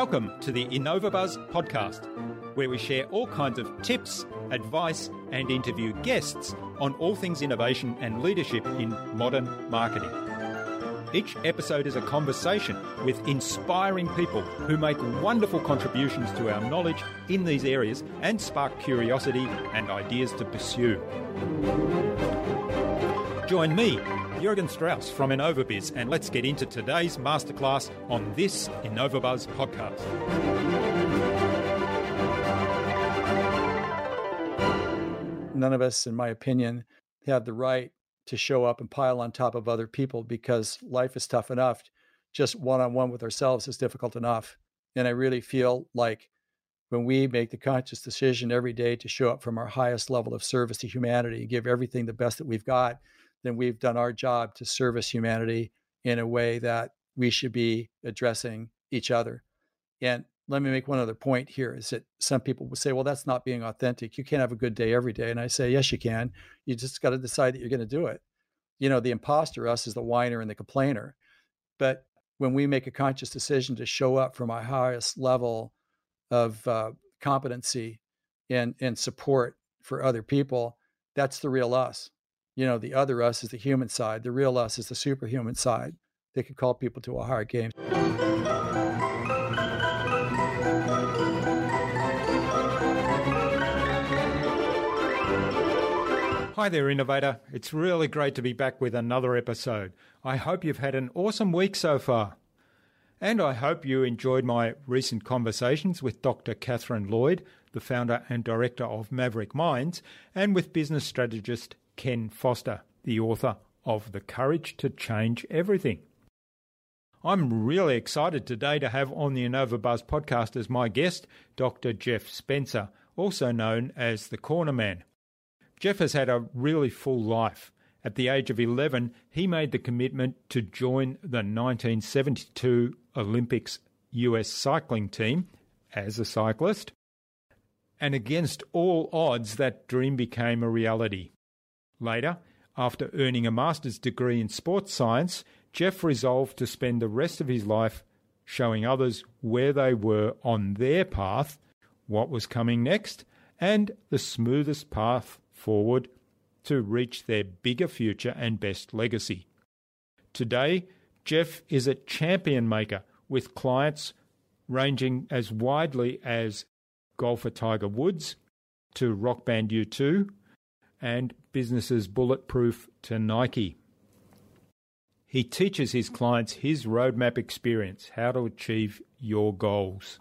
Welcome to the InnovaBuzz podcast, where we share all kinds of tips, advice, and interview guests on all things innovation and leadership in modern marketing. Each episode is a conversation with inspiring people who make wonderful contributions to our knowledge in these areas and spark curiosity and ideas to pursue. Join me, Jürgen Strauss from InnovaBiz, and let's get into today's masterclass on this InnovaBuzz podcast. None of us, in my opinion, have the right to show up and pile on top of other people because life is tough enough. Just one-on-one with ourselves is difficult enough. And I really feel like when we make the conscious decision every day to show up from our highest level of service to humanity and give everything the best that we've got, then we've done our job to service humanity in a way that we should be addressing each other. And let me make one other point here is that some people will say, well, that's not being authentic. You can't have a good day every day. And I say, yes, you can. You just got to decide that you're going to do it. You know, the imposter, us, is the whiner and the complainer. But when we make a conscious decision to show up from our highest level of competency and support for other people, that's the real us. You know, the other us is the human side. The real us is the superhuman side. They could call people to a hard game. Hi there, Innovator. It's really great to be back with another episode. I hope you've had an awesome week so far. And I hope you enjoyed my recent conversations with Dr. Catherine Lloyd, the founder and director of Maverick Minds, and with business strategist Ken Foster, the author of The Courage to Change Everything. I'm really excited today to have on the InnovaBuzz podcast as my guest, Dr. Jeff Spencer, also known as the Corner Man. Jeff has had a really full life. At the age of 11, he made the commitment to join the 1972 Olympics US cycling team as a cyclist. And against all odds, that dream became a reality. Later, after earning a master's degree in sports science, Jeff resolved to spend the rest of his life showing others where they were on their path, what was coming next, and the smoothest path forward to reach their bigger future and best legacy. Today, Jeff is a champion maker with clients ranging as widely as golfer Tiger Woods to rock band U2 and businesses bulletproof to Nike. He teaches his clients his roadmap experience, how to achieve your goals.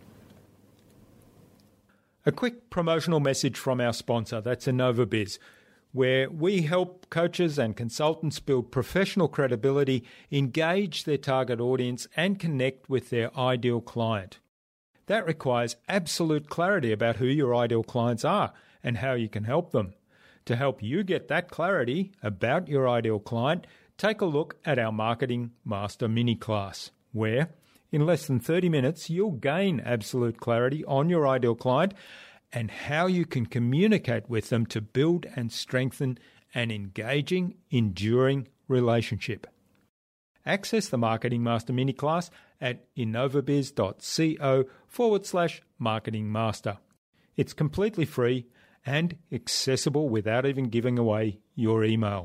A quick promotional message from our sponsor, that's InnovaBiz, where we help coaches and consultants build professional credibility, engage their target audience, and connect with their ideal client. That requires absolute clarity about who your ideal clients are and how you can help them. To help you get that clarity about your ideal client, take a look at our Marketing Master mini class, where in less than 30 minutes, you'll gain absolute clarity on your ideal client and how you can communicate with them to build and strengthen an engaging, enduring relationship. Access the Marketing Master mini class at innovabiz.co/Marketing Master. It's completely free and accessible without even giving away your email.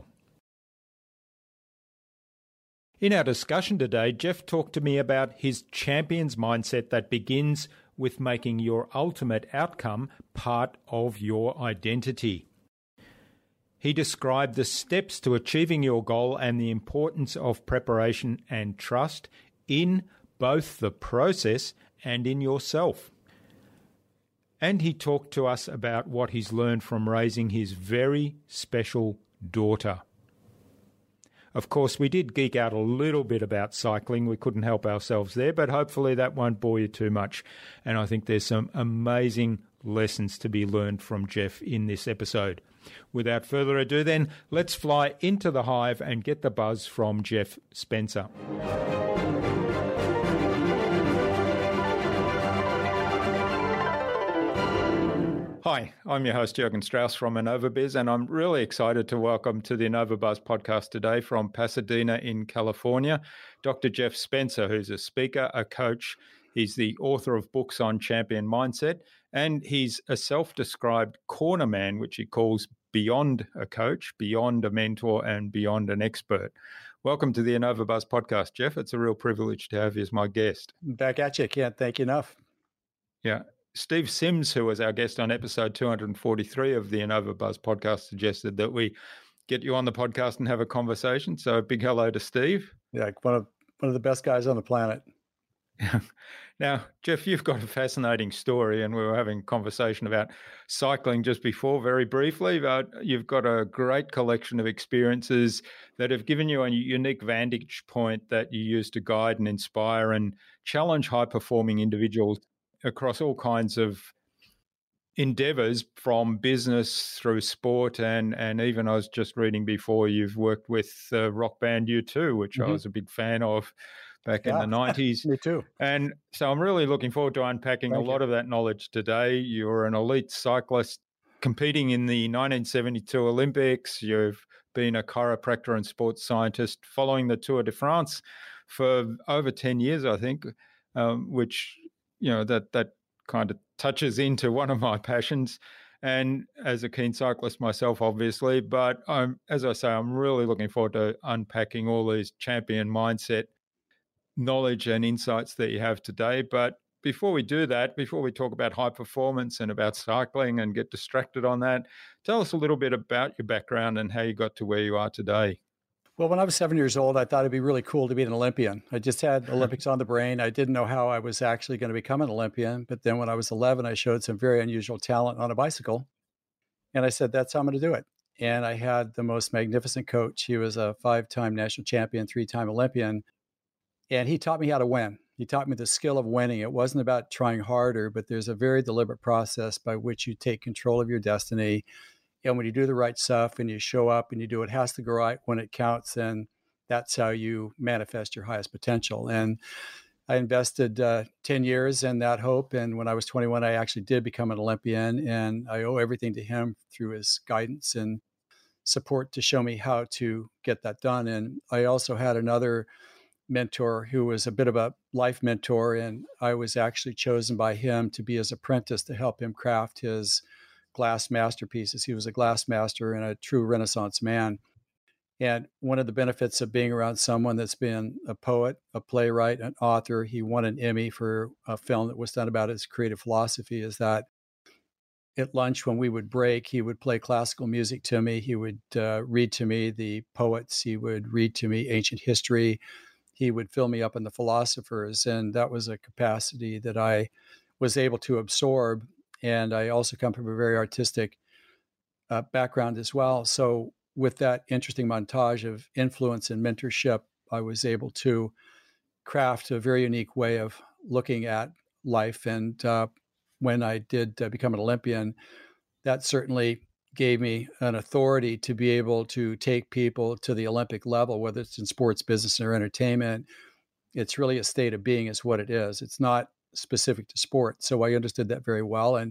In our discussion today, Jeff talked to me about his champion's mindset that begins with making your ultimate outcome part of your identity. He described the steps to achieving your goal and the importance of preparation and trust in both the process and in yourself. And he talked to us about what he's learned from raising his very special daughter. Of course, we did geek out a little bit about cycling. We couldn't help ourselves there, but hopefully that won't bore you too much. And I think there's some amazing lessons to be learned from Jeff in this episode. Without further ado then, let's fly into the hive and get the buzz from Jeff Spencer. Hi, I'm your host, Jürgen Strauss from InnovaBiz, and I'm really excited to welcome to the InnovaBuzz podcast today from Pasadena in California, Dr. Jeff Spencer, who's a speaker, a coach. He's the author of books on champion mindset, and he's a self-described corner man, which he calls beyond a coach, beyond a mentor, and beyond an expert. Welcome to the InnovaBuzz podcast, Jeff. It's a real privilege to have you as my guest. Back at you. Can't thank you enough. Yeah. Steve Sims, who was our guest on episode 243 of the InnovaBuzz podcast, suggested that we get you on the podcast and have a conversation. So a big hello to Steve. Yeah, one of the best guys on the planet. Now, Jeff, you've got a fascinating story, and we were having a conversation about cycling just before, very briefly, but you've got a great collection of experiences that have given you a unique vantage point that you use to guide and inspire and challenge high-performing individuals across all kinds of endeavors, from business through sport, and even I was just reading before, you've worked with rock band U2, which I was a big fan of back in the 90s. Me too. And so I'm really looking forward to unpacking a lot of that knowledge today. You're an elite cyclist competing in the 1972 Olympics. You've been a chiropractor and sports scientist following the Tour de France for over 10 years, I think, which, that kind of touches into one of my passions. And as a keen cyclist myself, obviously, but as I say, I'm really looking forward to unpacking all these champion mindset knowledge and insights that you have today. But before we do that, before we talk about high performance and about cycling and get distracted on that, tell us a little bit about your background and how you got to where you are today. Well, when I was 7 years old, I thought it'd be really cool to be an Olympian. I just had Olympics on the brain. I didn't know how I was actually going to become an Olympian. But then when I was 11, I showed some very unusual talent on a bicycle. And I said, that's how I'm going to do it. And I had the most magnificent coach. He was a 5-time national champion, 3-time Olympian. And he taught me how to win. He taught me the skill of winning. It wasn't about trying harder, but there's a very deliberate process by which you take control of your destiny. And when you do the right stuff and you show up and you do what has to go right when it counts, then that's how you manifest your highest potential. And I invested 10 years in that hope. And when I was 21, I actually did become an Olympian. And I owe everything to him through his guidance and support to show me how to get that done. And I also had another mentor who was a bit of a life mentor, and I was actually chosen by him to be his apprentice to help him craft his glass masterpieces. He was a glass master and a true Renaissance man. And one of the benefits of being around someone that's been a poet, a playwright, an author, he won an Emmy for a film that was done about his creative philosophy, is that at lunch when we would break, he would play classical music to me. He would read to me the poets. He would read to me ancient history. He would fill me up on the philosophers, and that was a capacity that I was able to absorb. And I also come from a very artistic background as well. So with that interesting montage of influence and mentorship, I was able to craft a very unique way of looking at life. And when I did become an Olympian, that certainly gave me an authority to be able to take people to the Olympic level, whether it's in sports, business, or entertainment. It's really a state of being is what it is. It's not specific to sport. So I understood that very well. And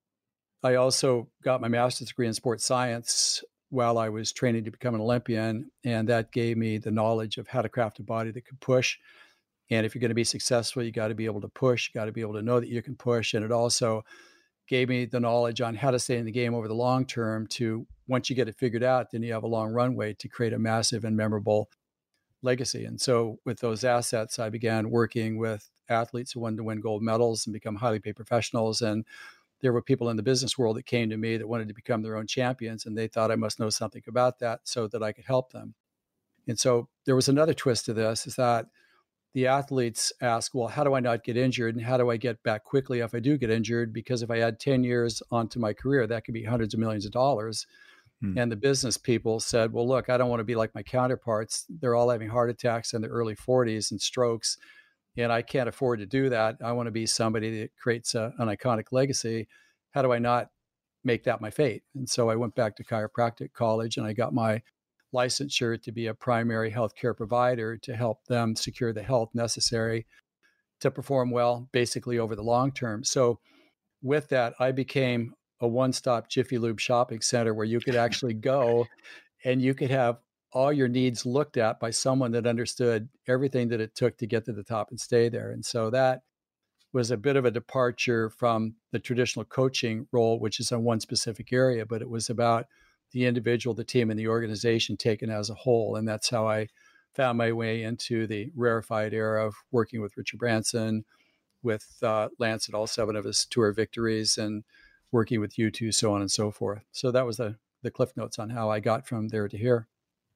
I also got my master's degree in sports science while I was training to become an Olympian. And that gave me the knowledge of how to craft a body that could push. And if you're going to be successful, you got to be able to push. You got to be able to know that you can push. And it also gave me the knowledge on how to stay in the game over the long term to, once you get it figured out, then you have a long runway to create a massive and memorable legacy. And so with those assets, I began working with athletes who wanted to win gold medals and become highly paid professionals. And there were people in the business world that came to me that wanted to become their own champions. And they thought I must know something about that so that I could help them. And so there was another twist to this, is that the athletes ask, well, how do I not get injured? And how do I get back quickly if I do get injured? Because if I add 10 years onto my career, that could be hundreds of millions of dollars. And the business people said, well, look, I don't want to be like my counterparts. They're all having heart attacks in their early 40s and strokes. And I can't afford to do that. I want to be somebody that creates an iconic legacy. How do I not make that my fate? And so I went back to chiropractic college and I got my licensure to be a primary healthcare provider to help them secure the health necessary to perform well, basically over the long term. So with that, I became a one-stop Jiffy Lube shopping center where you could actually go and you could have all your needs looked at by someone that understood everything that it took to get to the top and stay there. And so that was a bit of a departure from the traditional coaching role, which is on one specific area, but it was about the individual, the team, and the organization taken as a whole. And that's how I found my way into the rarefied era of working with Richard Branson, with Lance at all 7 of his tour victories, and working with U2, so on and so forth. So that was the cliff notes on how I got from there to here.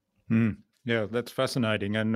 Yeah, that's fascinating. And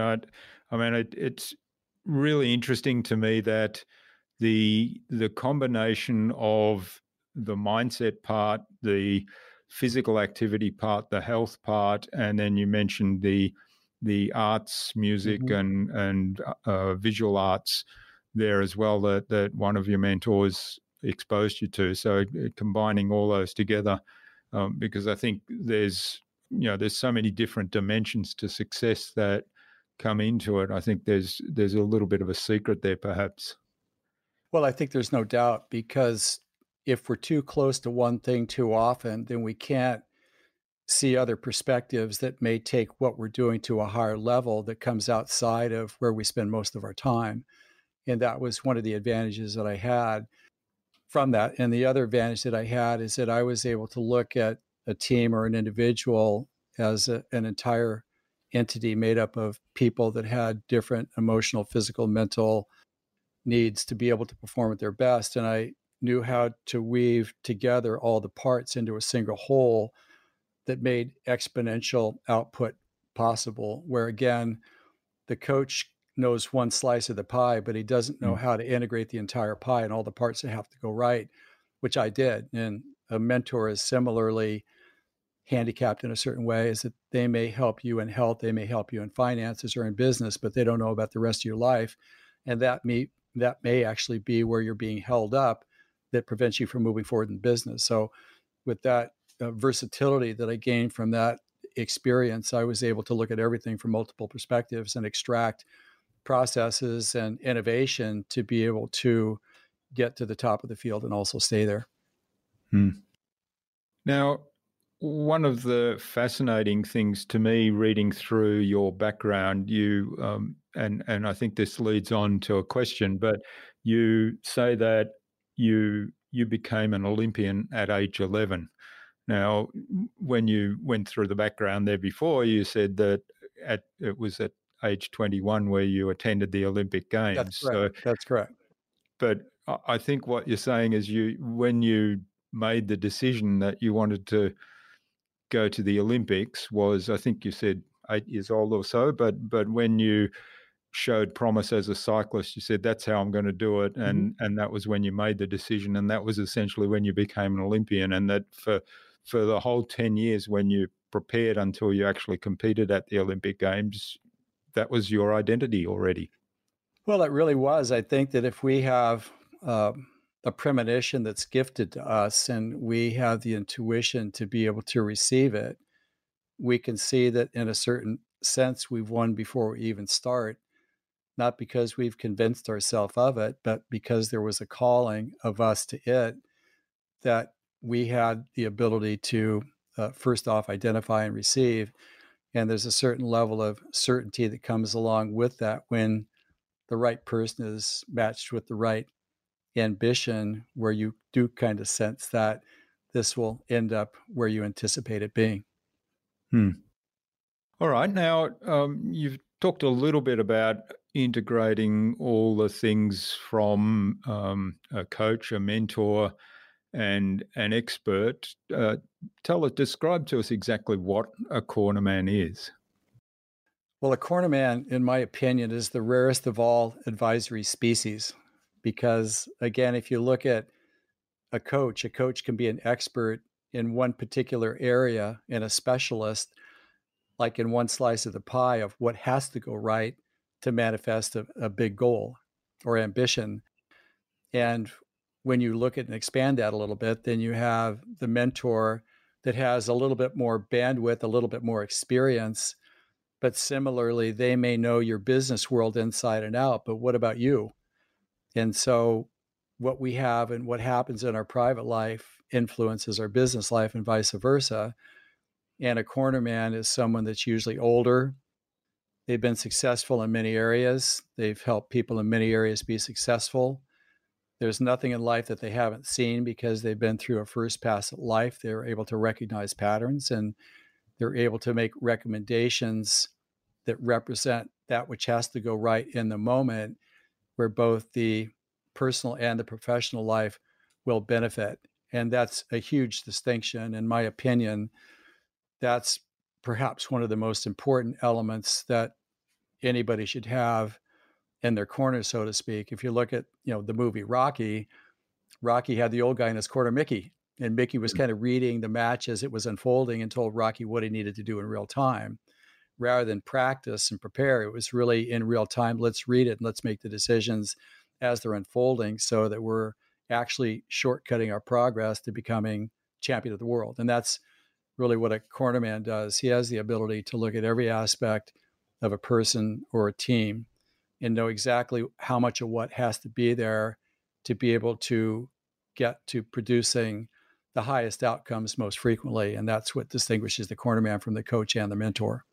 it's really interesting to me that the combination of the mindset part, the physical activity part, the health part, and then you mentioned the arts, music, and visual arts there as well, that one of your mentors exposed you to. So combining all those together, because I think there's so many different dimensions to success that come into it. I think there's a little bit of a secret there, perhaps. Well, I think there's no doubt, because if we're too close to one thing too often, then we can't see other perspectives that may take what we're doing to a higher level that comes outside of where we spend most of our time. And that was one of the advantages that I had from that. And the other advantage that I had is that I was able to look at a team or an individual as an entire entity made up of people that had different emotional, physical, mental needs to be able to perform at their best. And I knew how to weave together all the parts into a single whole that made exponential output possible, where again, the coach knows one slice of the pie, but he doesn't know how to integrate the entire pie and all the parts that have to go right, which I did. And a mentor is similarly handicapped in a certain way, is that they may help you in health, they may help you in finances or in business, but they don't know about the rest of your life. And that may actually be where you're being held up, that prevents you from moving forward in business. So with that versatility that I gained from that experience, I was able to look at everything from multiple perspectives and extract processes and innovation to be able to get to the top of the field and also stay there. Now, one of the fascinating things to me reading through your background, you and I think this leads on to a question, but you say that you became an Olympian at age 11. Now, when you went through the background there before, you said that it was at age 21 where you attended the Olympic Games. That's correct. That's correct. But I think what you're saying is when you made the decision that you wanted to go to the Olympics was, I think you said 8 years old or so, but when you showed promise as a cyclist, you said, that's how I'm going to do it. And that was when you made the decision. And that was essentially when you became an Olympian. And that for the whole 10 years when you prepared until you actually competed at the Olympic Games, that was your identity already. Well, it really was. I think that if we have a premonition that's gifted to us and we have the intuition to be able to receive it, we can see that in a certain sense we've won before we even start, not because we've convinced ourselves of it, but because there was a calling of us to it that we had the ability to first off identify and receive. And there's a certain level of certainty that comes along with that when the right person is matched with the right ambition, where you do kind of sense that this will end up where you anticipate it being. All right. Now, you've talked a little bit about integrating all the things from a coach, a mentor, and an expert. Describe to us exactly what a cornerman is. Well, a cornerman, in my opinion, is the rarest of all advisory species, because again, if you look at a coach can be an expert in one particular area and a specialist, like in one slice of the pie of what has to go right to manifest a big goal or ambition. And when you look at and expand that a little bit, then you have the mentor that has a little bit more bandwidth, a little bit more experience, but similarly, they may know your business world inside and out, but what about you? And so what we have and what happens in our private life influences our business life and vice versa. And a cornerman is someone that's usually older. They've been successful in many areas. They've helped people in many areas be successful. There's nothing in life that they haven't seen because they've been through a first pass at life. They're able to recognize patterns, and they're able to make recommendations that represent that which has to go right in the moment, where both the personal and the professional life will benefit. And that's a huge distinction. In my opinion, that's perhaps one of the most important elements that anybody should have in their corner, so to speak. If you look at, the movie Rocky, Rocky had the old guy in his corner, Mickey, and Mickey was kind of reading the match as it was unfolding and told Rocky what he needed to do in real time. Rather than practice and prepare, it was really in real time. Let's read it and let's make the decisions as they're unfolding so that we're actually shortcutting our progress to becoming champion of the world. And that's really what a cornerman does. He has the ability to look at every aspect of a person or a team and know exactly how much of what has to be there to be able to get to producing the highest outcomes most frequently. And that's what distinguishes the cornerman from the coach and the mentor.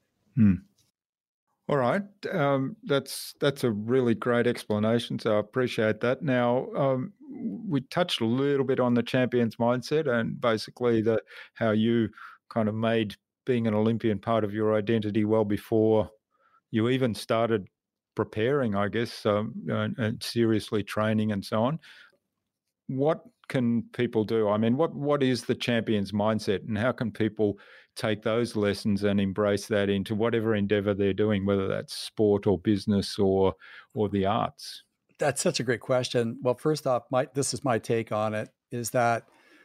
All right. That's a really great explanation, so I appreciate that. Now, we touched a little bit on the champion's mindset and basically how you kind of made being an Olympian part of your identity well before you even started preparing, I guess, and seriously training and so on. What can people do? I mean, what is the champion's mindset, and how can people take those lessons and embrace that into whatever endeavor they're doing, whether that's sport or business or the arts? That's such a great question. Well, first off, this is my take on it, is that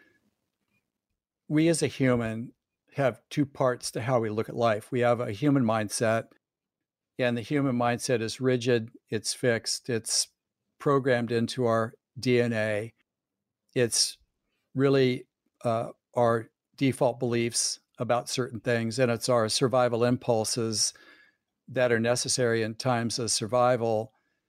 we as a human have two parts to how we look at life. We have a human mindset, and the human mindset is rigid, it's fixed, it's programmed into our DNA. It's really our default beliefs about certain things, and it's our survival impulses that are necessary in times of survival.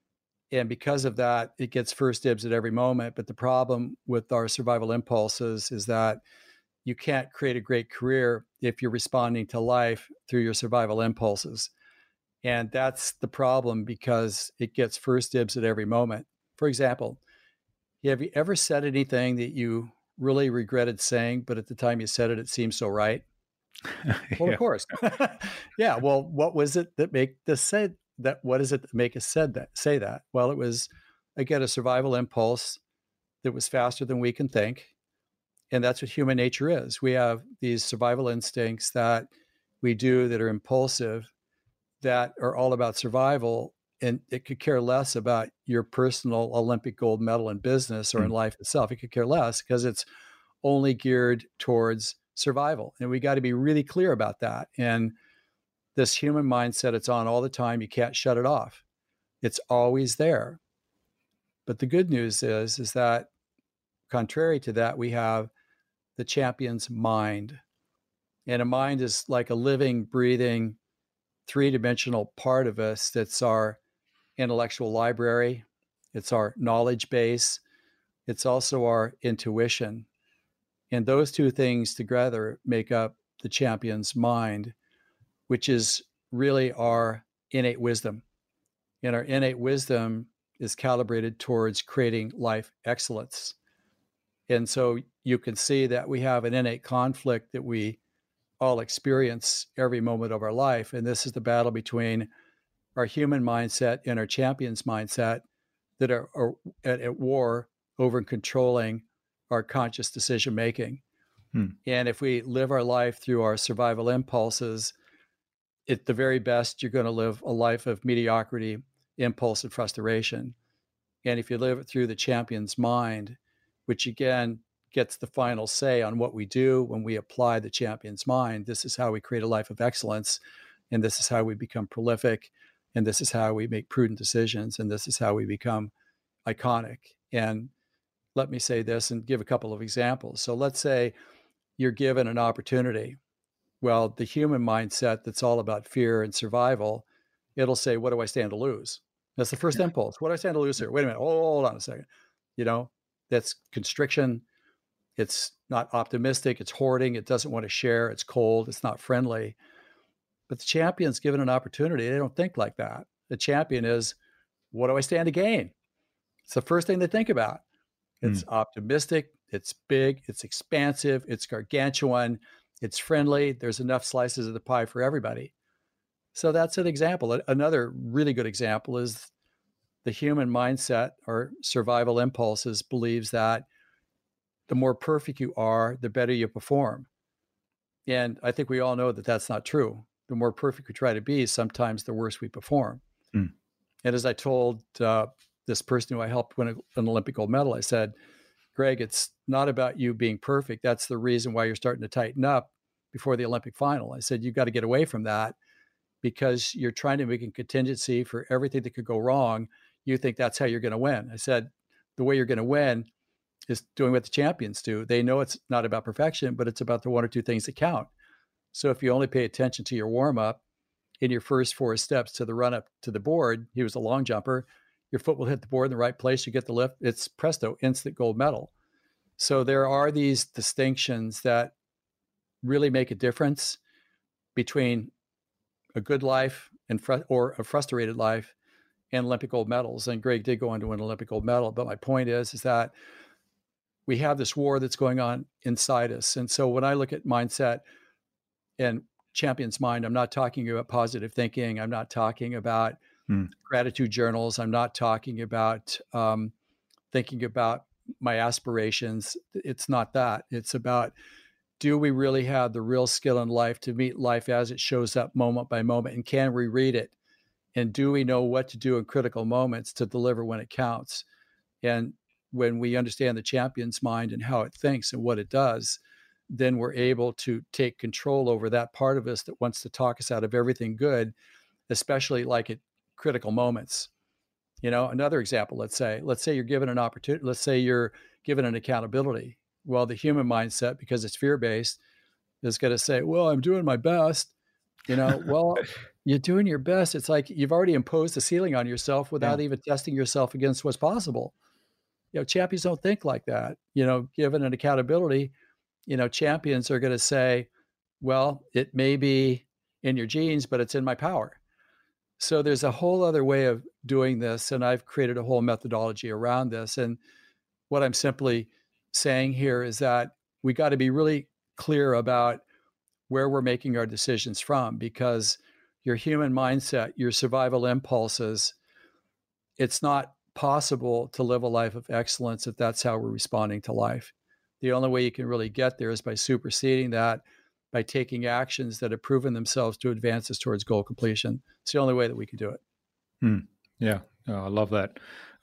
And because of that, it gets first dibs at every moment. But the problem with our survival impulses is that you can't create a great career if you're responding to life through your survival impulses. And that's the problem, because it gets first dibs at every moment. For example, have you ever said anything that you really regretted saying, but at the time you said it, it seemed so right? Well, of course. Yeah. Well, what was it that make us say that? What is it that make us say that? Well, it was, again, a survival impulse that was faster than we can think. And that's what human nature is. We have these survival instincts that we do that are impulsive, that are all about survival. And it could care less about your personal Olympic gold medal in business or in life itself. It could care less because it's only geared towards survival. And we got to be really clear about that. And this human mindset, it's on all the time. You can't shut it off. It's always there. But the good news is that contrary to that, we have the champion's mind. And a mind is like a living, breathing, three-dimensional part of us that's our intellectual library. It's our knowledge base. It's also our intuition. And those two things together make up the champion's mind, which is really our innate wisdom. And our innate wisdom is calibrated towards creating life excellence. And so you can see that we have an innate conflict that we all experience every moment of our life. And this is the battle between our human mindset and our champion's mindset that are at war over controlling our conscious decision making. And if we live our life through our survival impulses, at the very best, you're going to live a life of mediocrity, impulse, and frustration. And if you live it through the champion's mind, which again gets the final say on what we do when we apply the champion's mind, this is how we create a life of excellence. And this is how we become prolific. And this is how we make prudent decisions. And this is how we become iconic. And let me say this and give a couple of examples. So let's say you're given an opportunity. Well, the human mindset that's all about fear and survival, it'll say, what do I stand to lose? That's the first impulse. What do I stand to lose here? Wait a minute. Hold on a second. That's constriction. It's not optimistic. It's hoarding. It doesn't want to share. It's cold. It's not friendly. But the champion's given an opportunity. They don't think like that. The champion is, what do I stand to gain? It's the first thing they think about. It's optimistic, it's big, it's expansive, it's gargantuan, it's friendly. There's enough slices of the pie for everybody. So that's an example. Another really good example is the human mindset or survival impulses believes that the more perfect you are, the better you perform. And I think we all know that that's not true. The more perfect we try to be, sometimes the worse we perform. Mm. And as I told this person who I helped win an Olympic gold medal, I said, Greg, it's not about you being perfect. That's the reason why you're starting to tighten up before the Olympic final. I said, you've got to get away from that because you're trying to make a contingency for everything that could go wrong. You think that's how you're going to win. I said, the way you're going to win is doing what the champions do. They know it's not about perfection, but it's about the one or two things that count. So if you only pay attention to your warm up in your first 4 steps to the run up to the board, he was a long jumper, your foot will hit the board in the right place, you get the lift, it's presto, instant gold medal. So there are these distinctions that really make a difference between a good life and or a frustrated life and Olympic gold medals. And Greg did go on to win an Olympic gold medal. But my point is that we have this war that's going on inside us. And so when I look at mindset and champion's mind, I'm not talking about positive thinking. I'm not talking about gratitude journals. I'm not talking about thinking about my aspirations. It's not that. It's about, do we really have the real skill in life to meet life as it shows up moment by moment? And can we read it? And do we know what to do in critical moments to deliver when it counts? And when we understand the champion's mind and how it thinks and what it does, then we're able to take control over that part of us that wants to talk us out of everything good, especially like at critical moments. You know, another example, let's say you're given an opportunity, let's say you're given an accountability. Well, the human mindset, because it's fear-based, is going to say, well, I'm doing my best. You know, well, you're doing your best. It's like you've already imposed a ceiling on yourself without even testing yourself against what's possible. You know, champions don't think like that. You know, given an accountability, you know, champions are going to say, well, it may be in your genes, but it's in my power. So there's a whole other way of doing this. And I've created a whole methodology around this. And what I'm simply saying here is that we got to be really clear about where we're making our decisions from, because your human mindset, your survival impulses, it's not possible to live a life of excellence if that's how we're responding to life. The only way you can really get there is by superseding that, by taking actions that have proven themselves to advance us towards goal completion. It's the only way that we can do it. Yeah, I love that.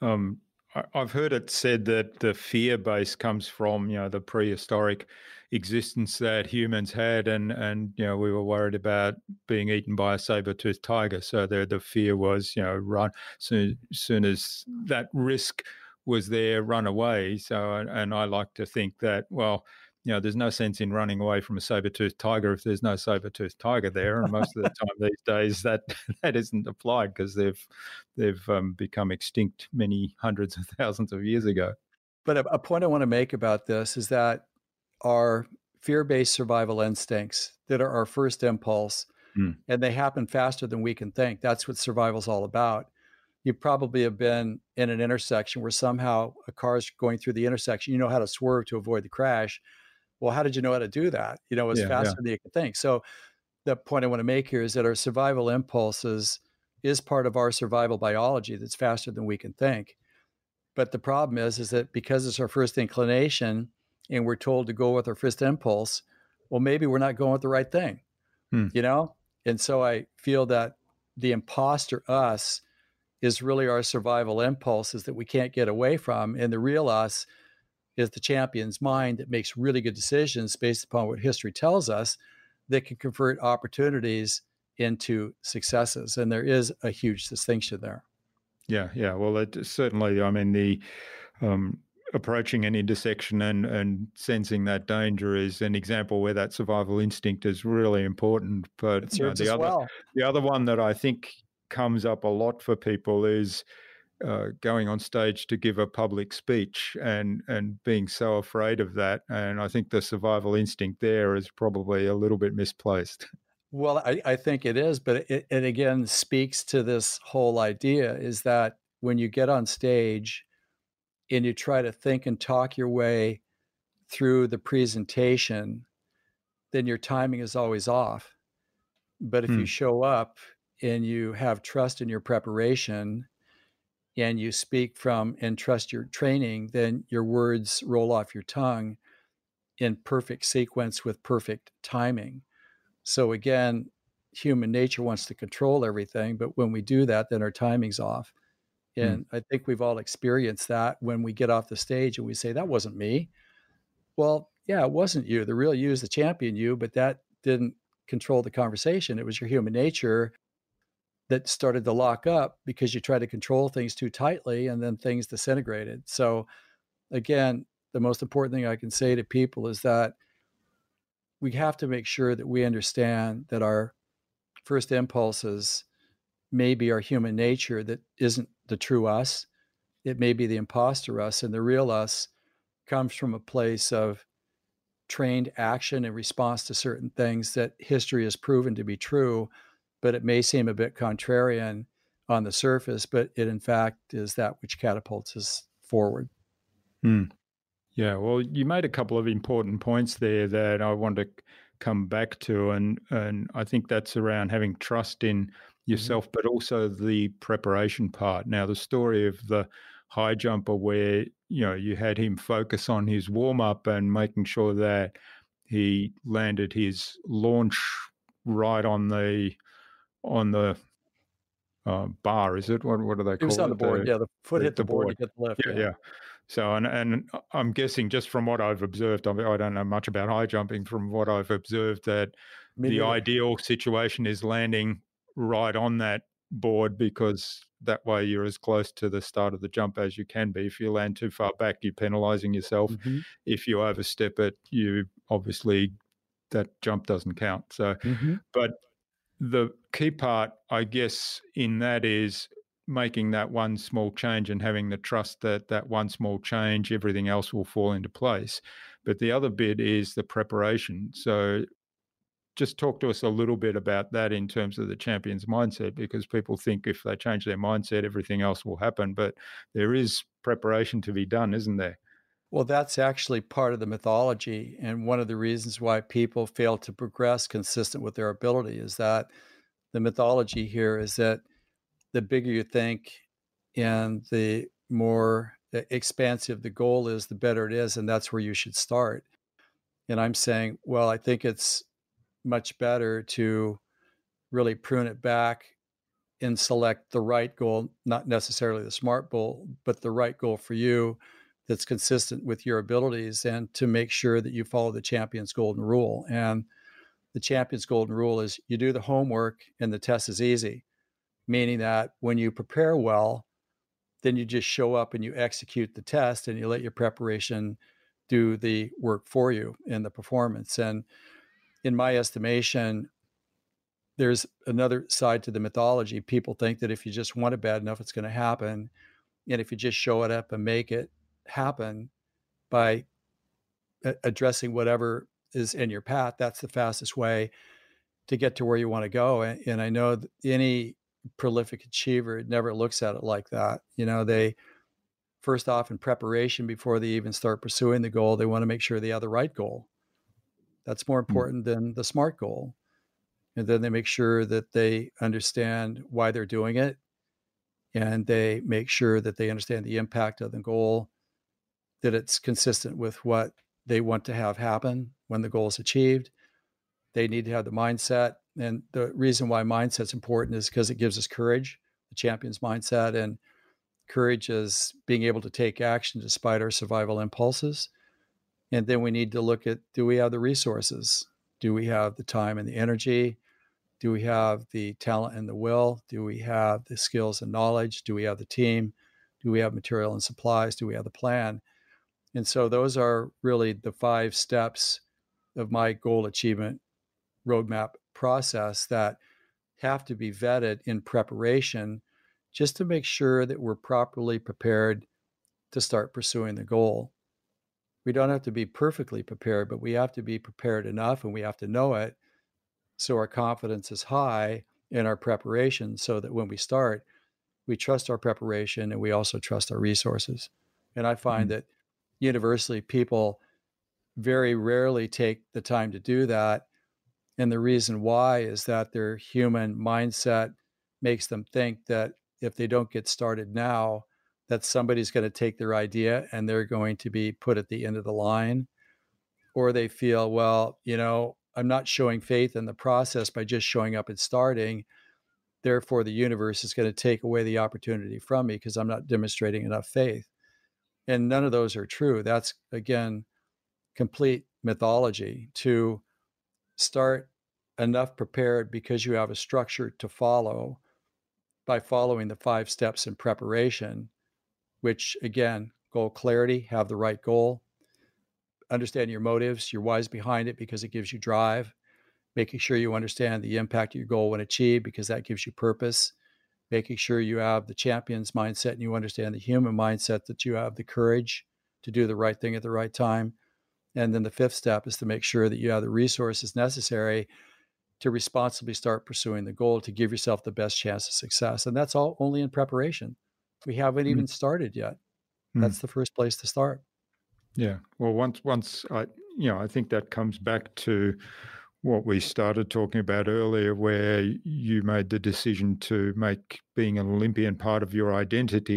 I've heard it said that the fear base comes from, you know, the prehistoric existence that humans had, and you know, we were worried about being eaten by a saber-toothed tiger. So the fear was, you know, run soon as that risk was there, run away. So, and I like to think that, well, you know, there's no sense in running away from a saber-toothed tiger if there's no saber-toothed tiger there. And most of the time these days that isn't applied because they've become extinct many hundreds of thousands of years ago. But a point I want to make about this is that our fear-based survival instincts that are our first impulse, and they happen faster than we can think. That's what survival's all about. You probably have been in an intersection where somehow a car's going through the intersection. You know how to swerve to avoid the crash. Well, how did you know how to do that? You know, it's faster than you can think. So the point I want to make here is that our survival impulses is part of our survival biology that's faster than we can think. But the problem is that because it's our first inclination and we're told to go with our first impulse, well, maybe we're not going with the right thing, you know? And so I feel that the imposter us is really our survival impulses that we can't get away from. And the real us is the champion's mind that makes really good decisions based upon what history tells us that can convert opportunities into successes. And there is a huge distinction there. Yeah. Well, it certainly, I mean, the approaching an intersection and sensing that danger is an example where that survival instinct is really important. But it serves us well. The other one that I think comes up a lot for people is going on stage to give a public speech and being so afraid of that. And I think the survival instinct there is probably a little bit misplaced. Well, I think it is, but it again speaks to this whole idea is that when you get on stage, and you try to think and talk your way through the presentation, then your timing is always off. But if you Hmm. show up and you have trust in your preparation and you speak from and trust your training, then your words roll off your tongue in perfect sequence with perfect timing. So again, human nature wants to control everything, but when we do that, then our timing's off. Hmm. And I think we've all experienced that when we get off the stage and we say, that wasn't me. Well, yeah, it wasn't you. The real you is the champion you, but that didn't control the conversation. It was your human nature that started to lock up because you tried to control things too tightly and then things disintegrated. So, again, the most important thing I can say to people is that we have to make sure that we understand that our first impulses may be our human nature that isn't the true us. It may be the imposter us, and the real us comes from a place of trained action in response to certain things that history has proven to be true, but it may seem a bit contrarian on the surface, but it in fact is that which catapults us forward. Hmm. Yeah, well, you made a couple of important points there that I want to come back to, and I think that's around having trust in yourself, but also the preparation part. Now, the story of the high jumper, where you had him focus on his warm up and making sure that he landed his launch right on the bar. Is it what do they It was call on the it? board. Yeah, the foot hit the The board, board. you get the lift. Yeah, Yeah. yeah. So, and I'm guessing just from what I've observed, I don't know much about high jumping. From what I've observed, that Me the neither. ideal situation is landing right on that board, because that way you're as close to the start of the jump as you can be. If you land too far back, you're penalizing yourself. Mm-hmm. If you overstep it, you obviously, that jump doesn't count. So, Mm-hmm. but the key part, I guess, in that is making that one small change and having the trust that that one small change, everything else will fall into place. But the other bit is the preparation. So just talk to us a little bit about that in terms of the champion's mindset, because people think if they change their mindset, everything else will happen. But there is preparation to be done, isn't there? Well, that's actually part of the mythology. And one of the reasons why people fail to progress consistent with their ability is that the mythology here is that the bigger you think and the more expansive the goal is, the better it is. And that's where you should start. And I'm saying, well, I think it's much better to really prune it back and select the right goal, not necessarily the smart goal, but the right goal for you that's consistent with your abilities, and to make sure that you follow the champion's golden rule. And the champion's golden rule is you do the homework and the test is easy, meaning that when you prepare well, then you just show up and you execute the test and you let your preparation do the work for you in the performance. And in my estimation, there's another side to the mythology. People think that if you just want it bad enough, it's going to happen. And if you just show it up and make it happen by addressing whatever is in your path, that's the fastest way to get to where you want to go. And I know that any prolific achiever never looks at it like that. They first off, in preparation, before they even start pursuing the goal, they want to make sure they have the right goal. That's more Mm. important than the smart goal. And then they make sure that they understand why they're doing it, and they make sure that they understand the impact of the goal, that it's consistent with what they want to have happen when the goal is achieved. They need to have the mindset. And the reason why mindset's important is because it gives us courage, the champion's mindset. And courage is being able to take action despite our survival impulses. And then we need to look at, do we have the resources? Do we have the time and the energy? Do we have the talent and the will? Do we have the skills and knowledge? Do we have the team? Do we have material and supplies? Do we have the plan? And so those are really the 5 steps of my goal achievement roadmap process that have to be vetted in preparation, just to make sure that we're properly prepared to start pursuing the goal. We don't have to be perfectly prepared, but we have to be prepared enough, and we have to know it, so our confidence is high in our preparation, so that when we start, we trust our preparation and we also trust our resources. And I find Mm. that universally people very rarely take the time to do that. And the reason why is that their human mindset makes them think that if they don't get started now, that somebody's going to take their idea and they're going to be put at the end of the line. Or they feel, well, I'm not showing faith in the process by just showing up and starting. Therefore, the universe is going to take away the opportunity from me because I'm not demonstrating enough faith. And none of those are true. That's, again, complete mythology. To start enough prepared because you have a structure to follow by following the 5 steps in preparation, which again, goal clarity, have the right goal, understand your motives, your whys behind it because it gives you drive, making sure you understand the impact your goal when achieved because that gives you purpose, making sure you have the champion's mindset and you understand the human mindset that you have the courage to do the right thing at the right time. And then the 5th step is to make sure that you have the resources necessary to responsibly start pursuing the goal to give yourself the best chance of success. And that's all only in preparation. We haven't Mm. even started yet. Mm. That's the first place to start. Yeah. Well, once I think that comes back to what we started talking about earlier, where you made the decision to make being an Olympian part of your identity.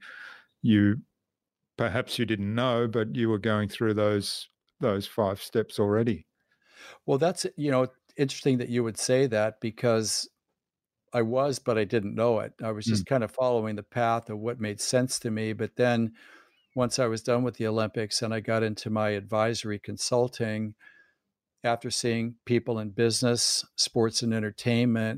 You perhaps you didn't know, but you were going through those 5 steps already. Well, that's, interesting that you would say that because I was, but I didn't know it. I was Mm. just kind of following the path of what made sense to me. But then once I was done with the Olympics and I got into my advisory consulting, after seeing people in business, sports, and entertainment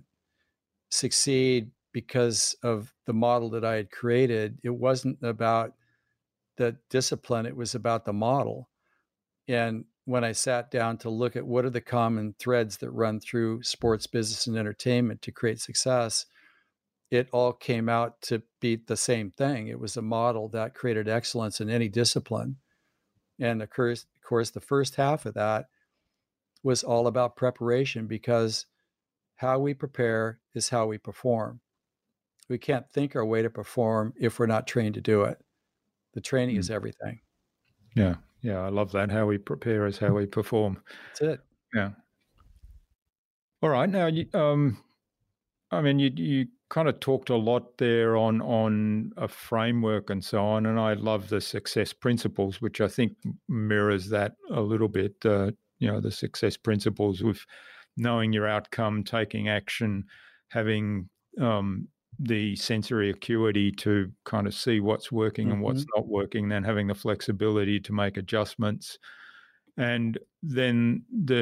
succeed because of the model that I had created, it wasn't about the discipline, it was about the model. And when I sat down to look at what are the common threads that run through sports, business, and entertainment to create success, it all came out to be the same thing. It was a model that created excellence in any discipline. And of course, the first half of that was all about preparation because how we prepare is how we perform. We can't think our way to perform if we're not trained to do it. The training Mm. is everything. Yeah. Yeah. I love that. How we prepare is how we perform. That's it. Yeah. All right. Now, you kind of talked a lot there on a framework and so on, and I love the success principles, which I think mirrors that a little bit. The success principles with knowing your outcome, taking action, having the sensory acuity to kind of see what's working and what's Mm-hmm. not working, then having the flexibility to make adjustments, and then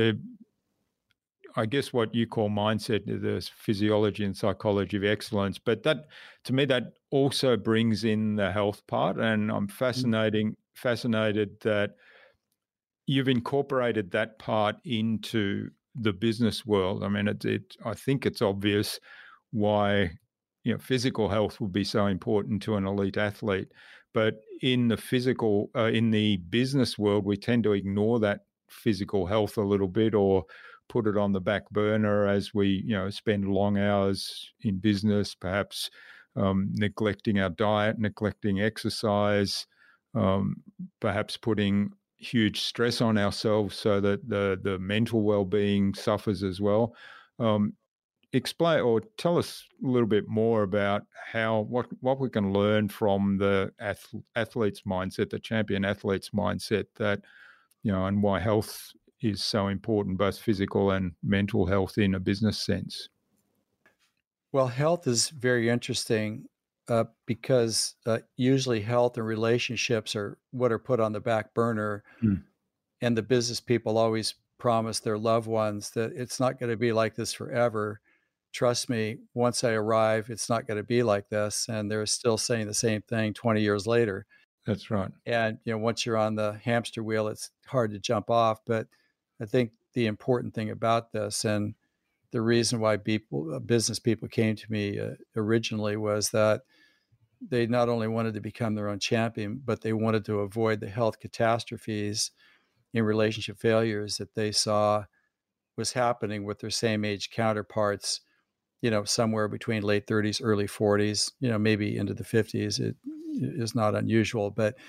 I guess what you call mindset, the physiology and psychology of excellence. But that, to me, that also brings in the health part, and I'm fascinated that you've incorporated that part into the business world. I mean, I think it's obvious why physical health would be so important to an elite athlete, but in the business world, we tend to ignore that physical health a little bit, or put it on the back burner as we spend long hours in business, perhaps neglecting our diet, neglecting exercise, perhaps putting huge stress on ourselves so that the mental well-being suffers as well. Explain or tell us a little bit more about what we can learn from the athlete's mindset, the champion athlete's mindset, that and why health is so important, both physical and mental health in a business sense. Well, health is very interesting because usually health and relationships are what are put on the back burner. Mm. And the business people always promise their loved ones that it's not going to be like this forever. Trust me, once I arrive, it's not going to be like this. And they're still saying the same thing 20 years later. That's right. And once you're on the hamster wheel, it's hard to jump off. But I think the important thing about this, and the reason why business people came to me originally, was that they not only wanted to become their own champion, but they wanted to avoid the health catastrophes in relationship failures that they saw was happening with their same age counterparts, somewhere between late 30s, early 40s, maybe into the 50s. It is not unusual, but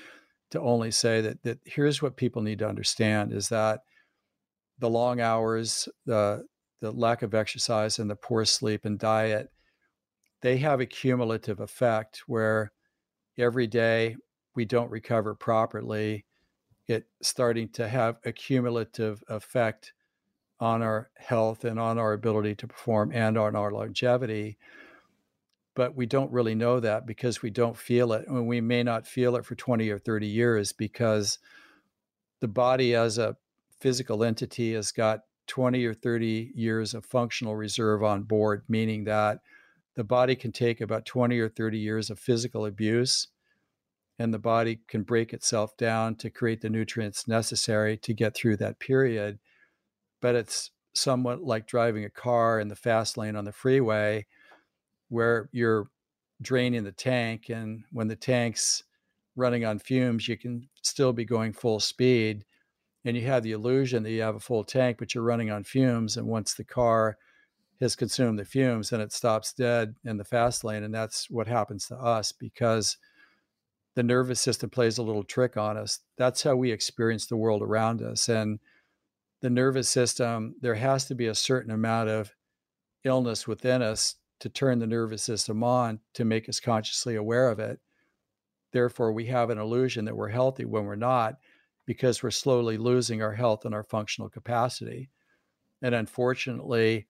to only say that here's what people need to understand is that the long hours, the lack of exercise and the poor sleep and diet, they have a cumulative effect where every day we don't recover properly, it's starting to have a cumulative effect on our health and on our ability to perform and on our longevity. But we don't really know that because we don't feel it. And we may not feel it for 20 or 30 years because the body as a physical entity has got 20 or 30 years of functional reserve on board, meaning that the body can take about 20 or 30 years of physical abuse, and the body can break itself down to create the nutrients necessary to get through that period. But it's somewhat like driving a car in the fast lane on the freeway where you're draining the tank. And when the tank's running on fumes, you can still be going full speed. And you have the illusion that you have a full tank, but you're running on fumes. And once the car has consumed the fumes, then it stops dead in the fast lane. And that's what happens to us because the nervous system plays a little trick on us. That's how we experience the world around us. And the nervous system, there has to be a certain amount of illness within us to turn the nervous system on to make us consciously aware of it. Therefore, we have an illusion that we're healthy when we're not, because we're slowly losing our health and our functional capacity. And unfortunately,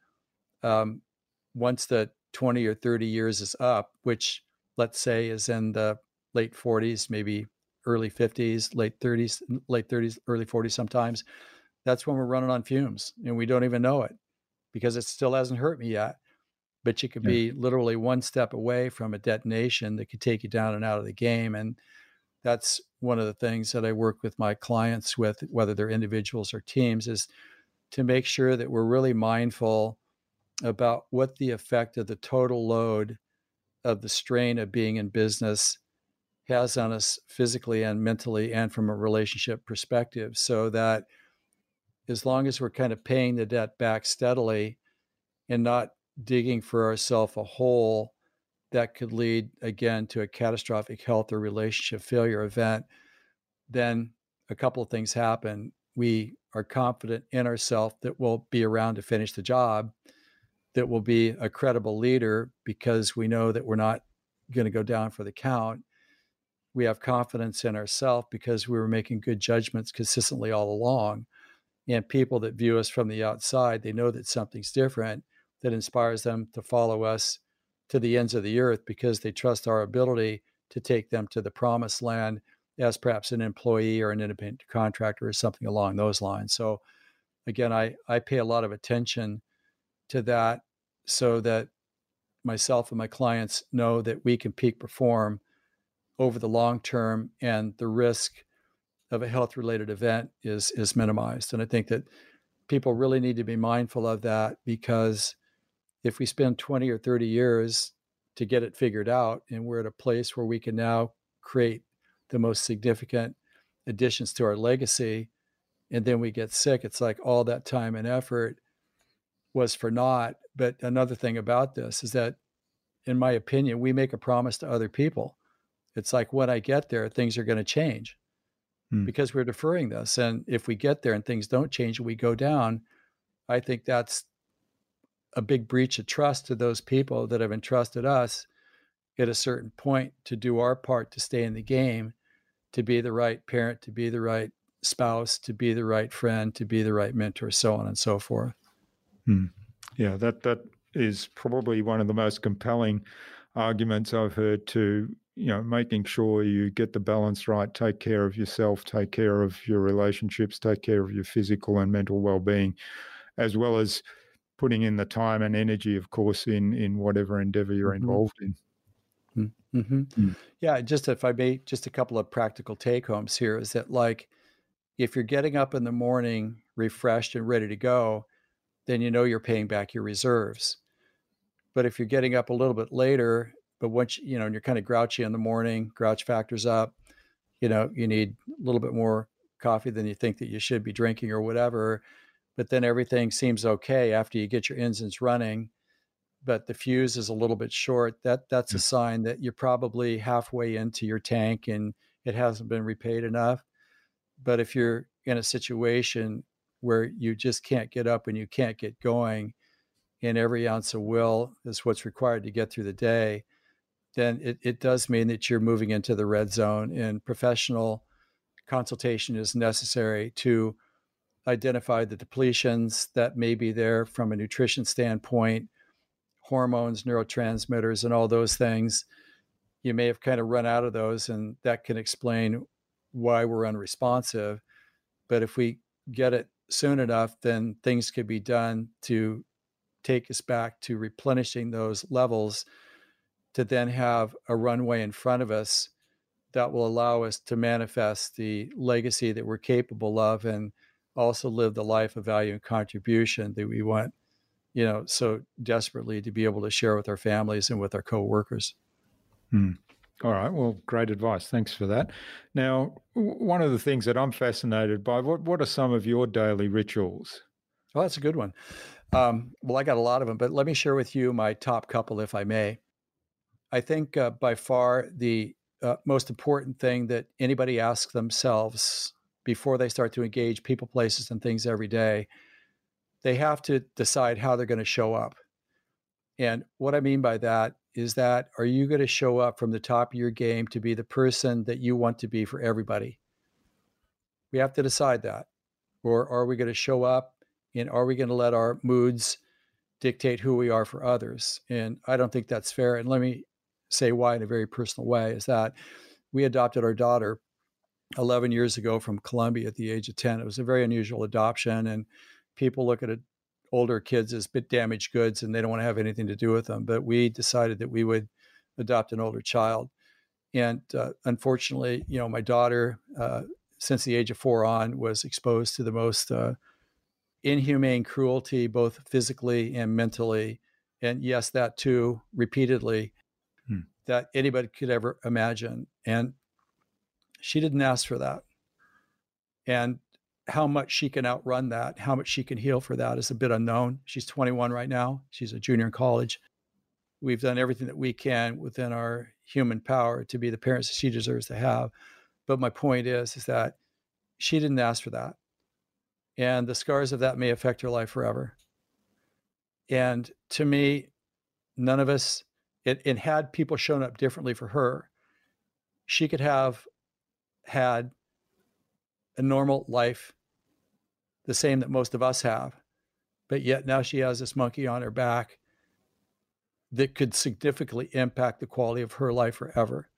once the 20 or 30 years is up, which let's say is in the late 40s, maybe early 50s, late 30s, early 40s sometimes, that's when we're running on fumes and we don't even know it because it still hasn't hurt me yet. But you could be literally one step away from a detonation that could take you down and out of the game. And that's one of the things that I work with my clients with, whether they're individuals or teams, is to make sure that we're really mindful about what the effect of the total load of the strain of being in business has on us physically and mentally and from a relationship perspective, so that as long as we're kind of paying the debt back steadily and not digging for ourselves a hole that could lead again to a catastrophic health or relationship failure event, then a couple of things happen. We are confident in ourselves that we'll be around to finish the job, that we'll be a credible leader because we know that we're not going to go down for the count. We have confidence in ourselves because we were making good judgments consistently all along. And people that view us from the outside, they know that something's different that inspires them to follow us to the ends of the earth because they trust our ability to take them to the promised land as perhaps an employee or an independent contractor or something along those lines. So again, I pay a lot of attention to that so that myself and my clients know that we can peak perform over the long term and the risk of a health related event is minimized. And I think that people really need to be mindful of that, because if we spend 20 or 30 years to get it figured out and we're at a place where we can now create the most significant additions to our legacy, and then we get sick, it's like all that time and effort was for naught. But another thing about this is that, in my opinion, we make a promise to other people. It's like, when I get there, things are going to change because we're deferring this. And if we get there and things don't change and we go down, I think that's a big breach of trust to those people that have entrusted us at a certain point to do our part to stay in the game, to be the right parent, to be the right spouse, to be the right friend, to be the right mentor, so on and so forth. Yeah, that is probably one of the most compelling arguments I've heard, to, making sure you get the balance right, take care of yourself, take care of your relationships, take care of your physical and mental well-being, as well as putting in the time and energy, of course, in whatever endeavor you're involved in. Yeah, just if I may, just a couple of practical take homes here is that, like, if you're getting up in the morning refreshed and ready to go, then you're paying back your reserves. But if you're getting up a little bit later, but once and you're kind of grouchy in the morning, grouch factor's up, you need a little bit more coffee than you think that you should be drinking or whatever, but then everything seems okay after you get your engines running, but the fuse is a little bit short, that's a sign that you're probably halfway into your tank and it hasn't been repaid enough. But if you're in a situation where you just can't get up and you can't get going, and every ounce of will is what's required to get through the day, then it does mean that you're moving into the red zone, and professional consultation is necessary to identify the depletions that may be there from a nutrition standpoint, hormones, neurotransmitters, and all those things. You may have kind of run out of those, and that can explain why we're unresponsive. But if we get it soon enough, then things could be done to take us back to replenishing those levels, to then have a runway in front of us that will allow us to manifest the legacy that we're capable of, and also live the life of value and contribution that we want, so desperately to be able to share with our families and with our co-workers. All right. Well, great advice. Thanks for that. Now, one of the things that I'm fascinated by, what are some of your daily rituals? Well, that's a good one. Well, I got a lot of them, but let me share with you my top couple, if I may. I think by far the most important thing that anybody asks themselves before they start to engage people, places, and things every day, they have to decide how they're going to show up. And what I mean by that is that, are you going to show up from the top of your game to be the person that you want to be for everybody? We have to decide that. Or are we going to show up, and are we going to let our moods dictate who we are for others? And I don't think that's fair. And let me say why in a very personal way, is that we adopted our daughter 11 years ago from Colombia at the age of 10. It was a very unusual adoption, and people look at older kids as bit damaged goods and they don't want to have anything to do with them. But we decided that we would adopt an older child. And unfortunately, my daughter, since the age of 4 on, was exposed to the most inhumane cruelty, both physically and mentally. And yes, that too, repeatedly, that anybody could ever imagine. And she didn't ask for that. And how much she can outrun that, how much she can heal for that, is a bit unknown. She's 21 right now. She's a junior in college. We've done everything that we can within our human power to be the parents that she deserves to have. But my point is that she didn't ask for that. And the scars of that may affect her life forever. And to me, none of us, it had people shown up differently for her, she could have had a normal life, the same that most of us have. But yet now she has this monkey on her back that could significantly impact the quality of her life forever.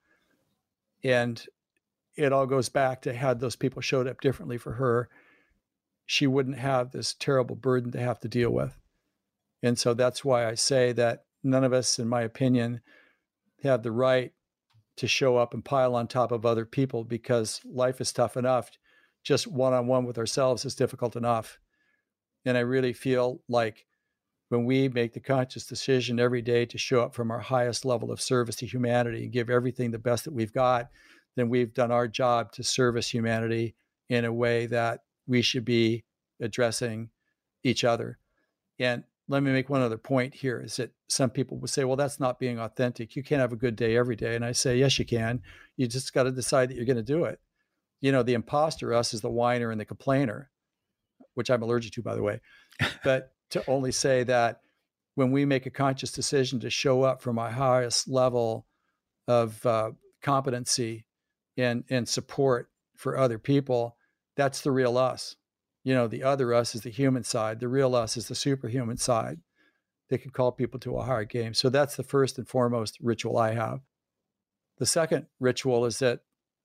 And it all goes back to, had those people showed up differently for her, she wouldn't have this terrible burden to have to deal with. And so that's why I say that none of us, in my opinion, have the right to show up and pile on top of other people, because life is tough enough. Just one-on-one with ourselves is difficult enough. And I really feel like when we make the conscious decision every day to show up from our highest level of service to humanity and give everything the best that we've got, then we've done our job to service humanity in a way that we should be addressing each other. And let me make one other point here, is that some people would say, well, that's not being authentic. You can't have a good day every day. And I say, yes, you can. You just got to decide that you're going to do it. The imposter us is the whiner and the complainer, which I'm allergic to, by the way. But to only say that when we make a conscious decision to show up from our highest level of competency and support for other people, that's the real us. The other us is the human side. The real us is the superhuman side that can call people to a higher game. So that's the first and foremost ritual I have. The second ritual is that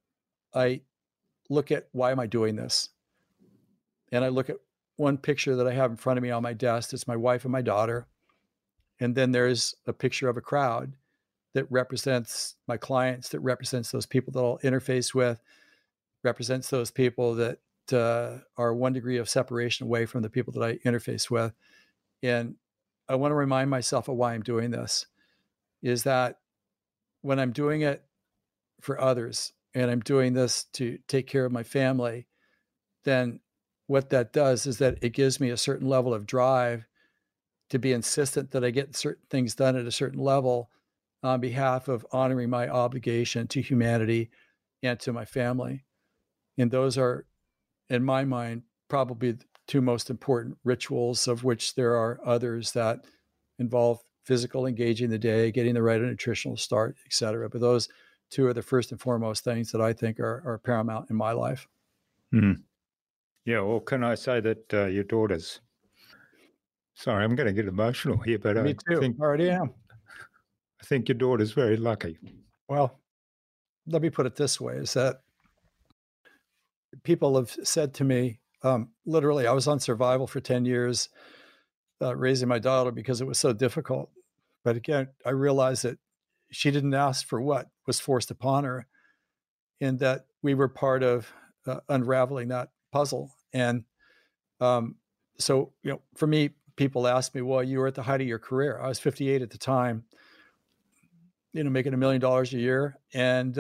I look at, why am I doing this? And I look at one picture that I have in front of me on my desk. It's my wife and my daughter. And then there's a picture of a crowd that represents my clients, that represents those people that I'll interface with, represents those people that are 1 degree of separation away from the people that I interface with. And I want to remind myself of why I'm doing this, is that when I'm doing it for others and I'm doing this to take care of my family, then what that does is that it gives me a certain level of drive to be insistent that I get certain things done at a certain level on behalf of honoring my obligation to humanity and to my family. And those are, in my mind, probably the two most important rituals, of which there are others that involve physical engaging the day, getting the right nutritional start, et cetera. But those two are the first and foremost things that I think are paramount in my life. Yeah, well, can I say that your daughter's... Sorry, I'm going to get emotional here, but Me too. I already am. I think your daughter's very lucky. Well, let me put it this way, is that people have said to me, literally, I was on survival for 10 years, raising my daughter because it was so difficult. But again, I realized that she didn't ask for what was forced upon her, and that we were part of unraveling that puzzle. And so, for me, people ask me, well, you were at the height of your career. I was 58 at the time, making $1 million a year. And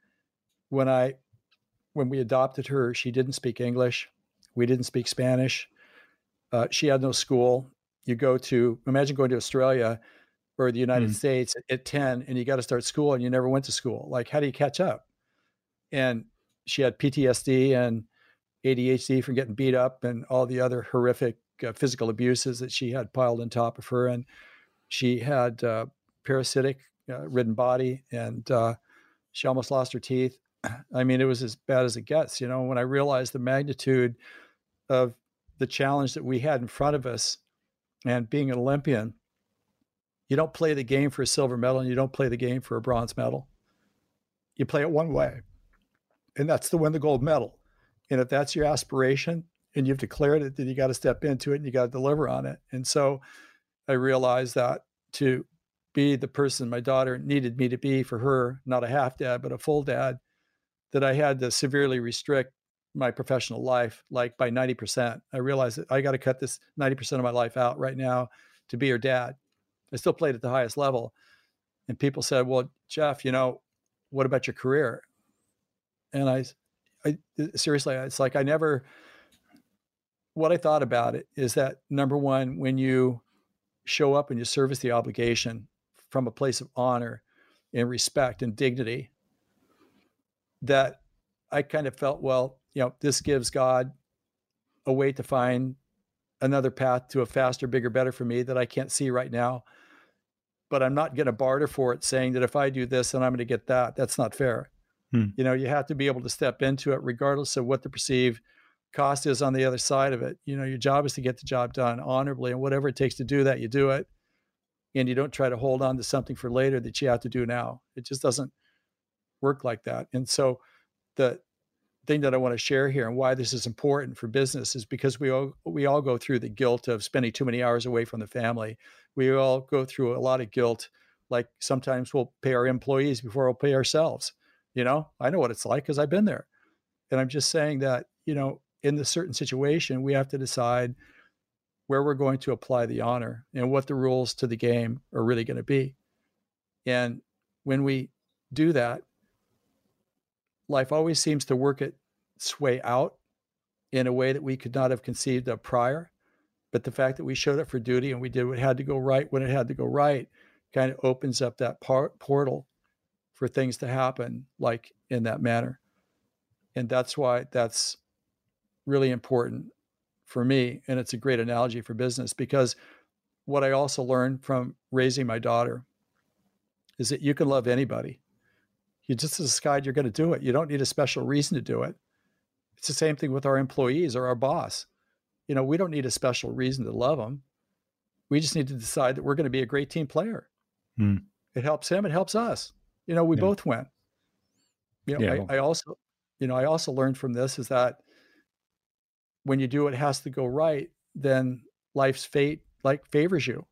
when we adopted her, she didn't speak English. We didn't speak Spanish. She had no school. Imagine going to Australia or the United States at 10, and you got to start school and you never went to school. Like, how do you catch up? And she had PTSD and ADHD from getting beat up and all the other horrific physical abuses that she had piled on top of her. And she had parasitic ridden body, and she almost lost her teeth. I mean, it was as bad as it gets. When I realized the magnitude of the challenge that we had in front of us, and being an Olympian, you don't play the game for a silver medal and you don't play the game for a bronze medal. You play it one way, and that's to win the gold medal. And if that's your aspiration and you've declared it, then you got to step into it and you got to deliver on it. And so I realized that to be the person my daughter needed me to be for her, not a half dad, but a full dad, that I had to severely restrict my professional life, like by 90%. I realized that I got to cut this 90% of my life out right now to be her dad. I still played at the highest level. And people said, well, Jeff, what about your career? And I seriously, it's like what I thought about it is that, number one, when you show up and you service the obligation from a place of honor and respect and dignity, that I kind of felt, well, this gives God a way to find another path to a faster, bigger, better for me that I can't see right now. But I'm not going to barter for it, saying that if I do this, then I'm going to get that. That's not fair. You have to be able to step into it regardless of what the perceived cost is on the other side of it. Your job is to get the job done honorably, and whatever it takes to do that, you do it. And you don't try to hold on to something for later that you have to do now. It just doesn't work like that. And so the thing that I want to share here, and why this is important for business, is because we all go through the guilt of spending too many hours away from the family. We all go through a lot of guilt. Like, sometimes we'll pay our employees before we'll pay ourselves. I know what it's like because I've been there. And I'm just saying that, in the certain situation, we have to decide where we're going to apply the honor and what the rules to the game are really going to be. And when we do that, life always seems to work its way out in a way that we could not have conceived of prior. But the fact that we showed up for duty and we did what had to go right when it had to go right kind of opens up that portal for things to happen like in that manner. And that's why that's really important for me. And it's a great analogy for business, because what I also learned from raising my daughter is that you can love anybody. You just decide you're going to do it. You don't need a special reason to do it. It's the same thing with our employees or our boss. We don't need a special reason to love them. We just need to decide that we're going to be a great team player. It helps him. It helps us. We both win. I also learned from this is that when you do what has to go right, then life's fate favors you.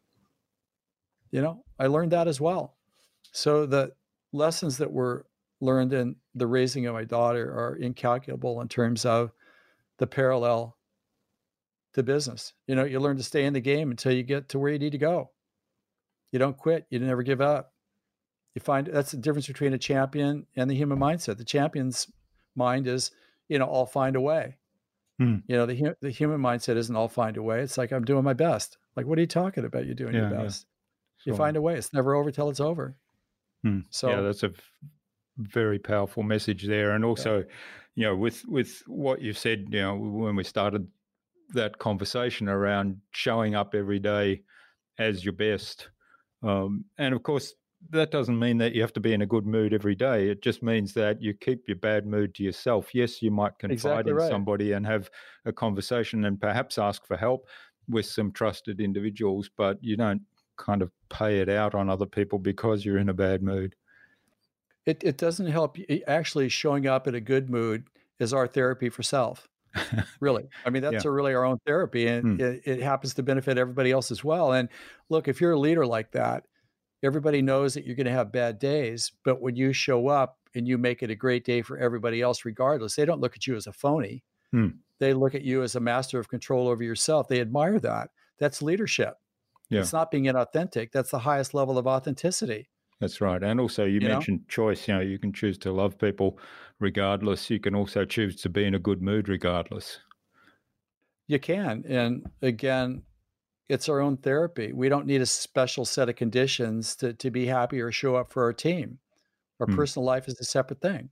I learned that as well. So the lessons that were learned in the raising of my daughter are incalculable in terms of the parallel to business. You learn to stay in the game until you get to where you need to go. You don't quit. You never give up. You find that's the difference between a champion and the human mindset. The champion's mind is, I'll find a way. The human mindset isn't I'll find a way. It's like, I'm doing my best. Like, what are you talking about? You're doing your best. You find a way. It's never over till it's over. So that's a very powerful message there. And also, with what you said, when we started that conversation around showing up every day as your best. And of course, that doesn't mean that you have to be in a good mood every day. It just means that you keep your bad mood to yourself. Yes, you might confide Exactly in right. somebody and have a conversation and perhaps ask for help with some trusted individuals, but you don't kind of pay it out on other people because you're in a bad mood. It doesn't help. Actually, showing up in a good mood is our therapy for self. Really. I mean, that's really our own therapy, and it happens to benefit everybody else as well. And look, if you're a leader like that, everybody knows that you're going to have bad days, but when you show up and you make it a great day for everybody else, regardless, they don't look at you as a phony. They look at you as a master of control over yourself. They admire that. That's leadership. Yeah. It's not being inauthentic. That's the highest level of authenticity. That's right. And also you mentioned choice. You can choose to love people regardless. You can also choose to be in a good mood regardless. You can. And again, it's our own therapy. We don't need a special set of conditions to be happy or show up for our team. Our personal life is a separate thing,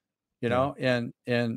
and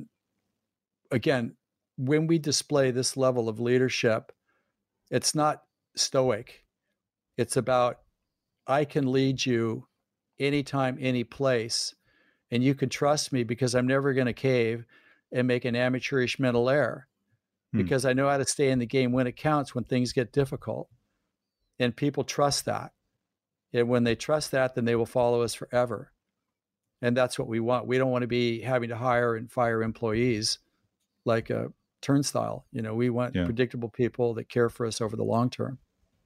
again, when we display this level of leadership, it's not stoic. It's about, I can lead you anytime, any place, and you can trust me because I'm never going to cave and make an amateurish mental error, because I know how to stay in the game when it counts, when things get difficult. And people trust that. And when they trust that, then they will follow us forever. And that's what we want. We don't want to be having to hire and fire employees like a turnstile. We want predictable people that care for us over the long term.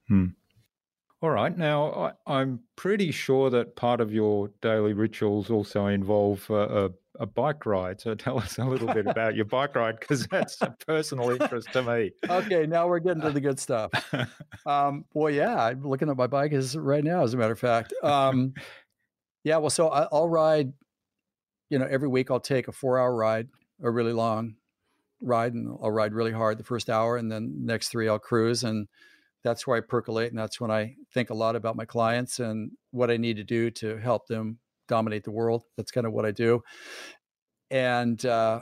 All right. Now, I'm pretty sure that part of your daily rituals also involve a bike ride. So tell us a little bit about your bike ride, because that's a personal interest to me. Okay, now we're getting to the good stuff. I'm looking at my bike right now, as a matter of fact. So I'll ride, every week I'll take a 4-hour ride, a really long ride, and I'll ride really hard the first hour, and then the next 3 I'll cruise. And that's where I percolate, and that's when I think a lot about my clients and what I need to do to help them dominate the world. That's kind of what I do. And,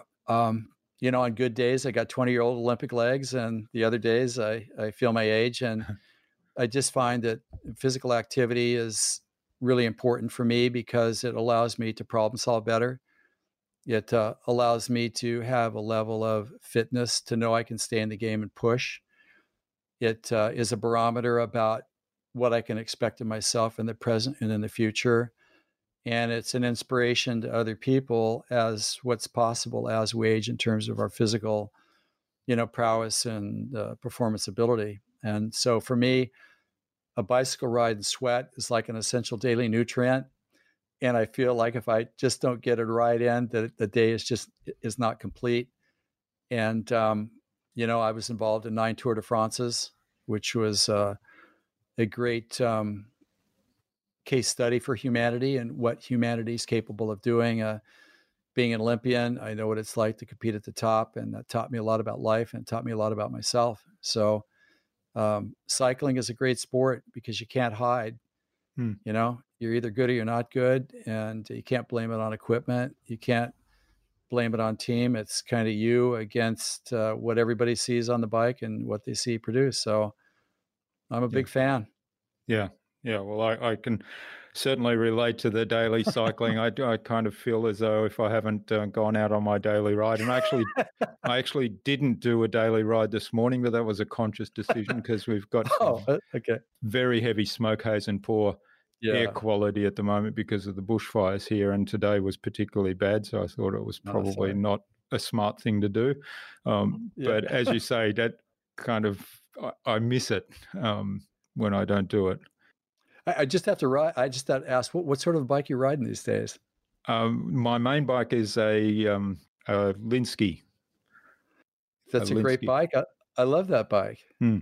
on good days, I got 20-year-old Olympic legs, and the other days I feel my age. And I just find that physical activity is really important for me because it allows me to problem solve better. It allows me to have a level of fitness to know I can stay in the game and push. It is a barometer about what I can expect of myself in the present and in the future. And it's an inspiration to other people as what's possible as we age in terms of our physical, prowess and performance ability. And so for me, a bicycle ride and sweat is like an essential daily nutrient. And I feel like if I just don't get it right in, that the day is not complete. And, I was involved in 9 Tour de France's, which was a great case study for humanity and what humanity is capable of doing. Being an Olympian, I know what it's like to compete at the top, and that taught me a lot about life and taught me a lot about myself. So cycling is a great sport because you can't hide. You're either good or you're not good, and you can't blame it on equipment. You can't blame it on team. It's kind of you against what everybody sees on the bike and what they see produced. So I'm a big fan. Yeah. Well, I can certainly relate to the daily cycling. I kind of feel as though if I haven't gone out on my daily ride, and I actually didn't do a daily ride this morning, but that was a conscious decision because we've got very heavy smoke haze and poor air quality at the moment because of the bushfires here, and today was particularly bad, so I thought it was probably not a smart thing to do. But as you say, that kind of I miss it when I don't do it. I just have to ride. I just have to ask, what sort of bike you riding these days? My main bike is a Linsky. That's a great bike. I love that bike.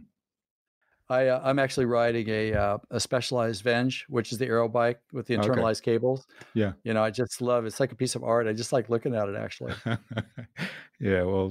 I'm actually riding a Specialized Venge, which is the aero bike with the internalized cables. Yeah. I just love it. It's like a piece of art. I just like looking at it, actually. Yeah, well,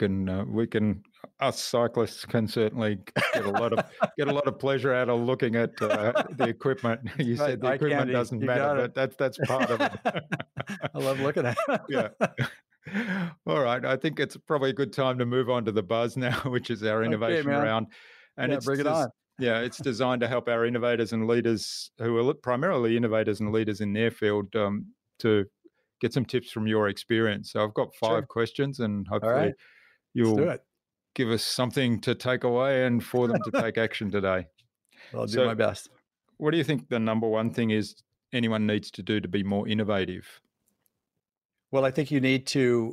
us cyclists can certainly get a lot of pleasure out of looking at the equipment. You said the equipment doesn't matter, but that's part of it. I love looking at Yeah. it. All right. I think it's probably a good time to move on to the buzz now, which is our Okay, innovation man. round. And Yeah, bring it on. it's designed to help our innovators and leaders who are primarily innovators and leaders in their field to get some tips from your experience. So I've got Sure. 5 questions, and All hopefully right. Let's do you'll it. give us something to take away and for them to take action today. I'll do So, my best. what do you think the number one thing is anyone needs to do to be more innovative? Well, I think you need to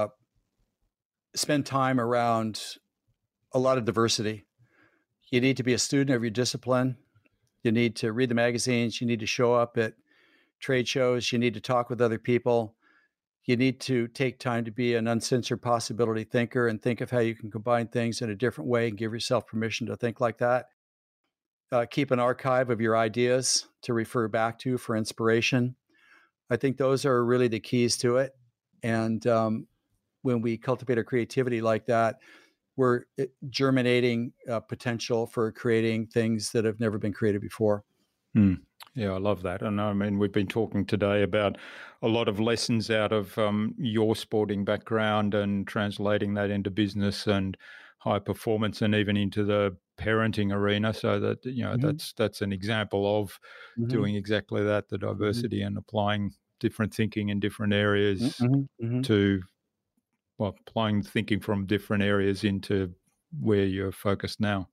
spend time around a lot of diversity. You need to be a student of your discipline. You need to read the magazines. You need to show up at trade shows. You need to talk with other people. You need to take time to be an uncensored possibility thinker and think of how you can combine things in a different way and give yourself permission to think like that. Keep an archive of your ideas to refer back to for inspiration. I think those are really the keys to it. And when we cultivate our creativity like that, we're germinating potential for creating things that have never been created before. Yeah, I love that. And I mean, we've been talking today about a lot of lessons out of your sporting background and translating that into business and high performance and even into the parenting arena. So that, that's an example of Mm-hmm. doing exactly that, the diversity and applying different thinking in different areas Mm-hmm. to, well, applying thinking from different areas into where you're focused now.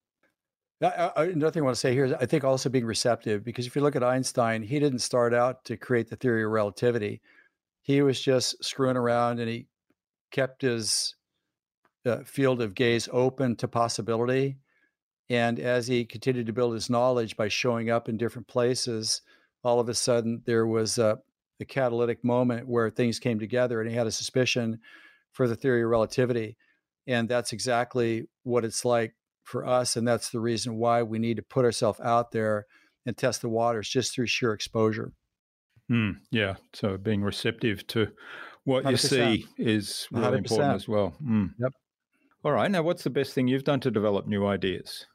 Another thing I want to say here is I think also being receptive, because if you look at Einstein, he didn't start out to create the theory of relativity. He was just screwing around and he kept his field of gaze open to possibility. And as he continued to build his knowledge by showing up in different places, all of a sudden there was a catalytic moment where things came together and he had a suspicion for the theory of relativity. And that's exactly what it's like for us. And that's the reason why we need to put ourselves out there and test the waters just through sheer exposure. Yeah. So being receptive to what you 100%. see is really important 100%. as well. Yep. All right. Now, what's the best thing you've done to develop new ideas?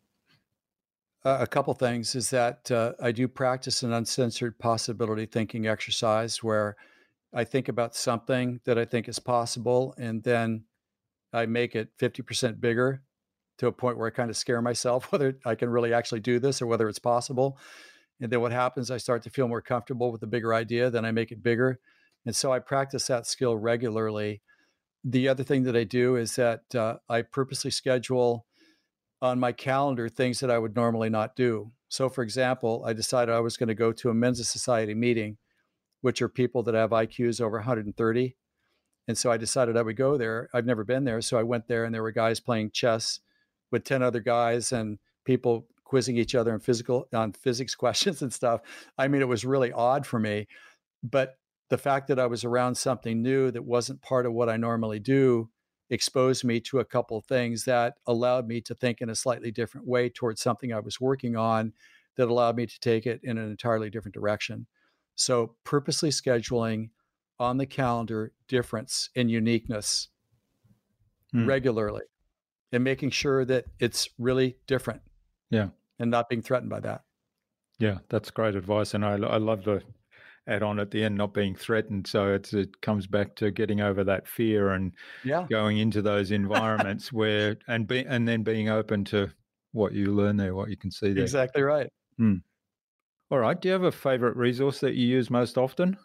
A couple things is that I do practice an uncensored possibility thinking exercise where I think about something that I think is possible, and then I make it 50% bigger to a point where I kind of scare myself whether I can really actually do this or whether it's possible. And then what happens, I start to feel more comfortable with the bigger idea, then I make it bigger. And so I practice that skill regularly. The other thing that I do is that I purposely schedule on my calendar things that I would normally not do. So, for example, I decided I was going to go to a Mensa Society meeting, which are people that have IQs over 130. And so I decided I would go there. I've never been there. So I went there and there were guys playing chess with 10 other guys and people quizzing each other on physics questions and stuff. I mean, it was really odd for me. But the fact that I was around something new that wasn't part of what I normally do exposed me to a couple of things that allowed me to think in a slightly different way towards something I was working on that allowed me to take it in an entirely different direction. So purposely scheduling on the calendar difference and uniqueness regularly and making sure that it's really different. Yeah. And not being threatened by that. Yeah, that's great advice. And I love to add on at the end, not being threatened. So it comes back to getting over that fear and going into those environments where, and then being open to what you learn there, what you can see there. Exactly right. All right. Do you have a favorite resource that you use most often?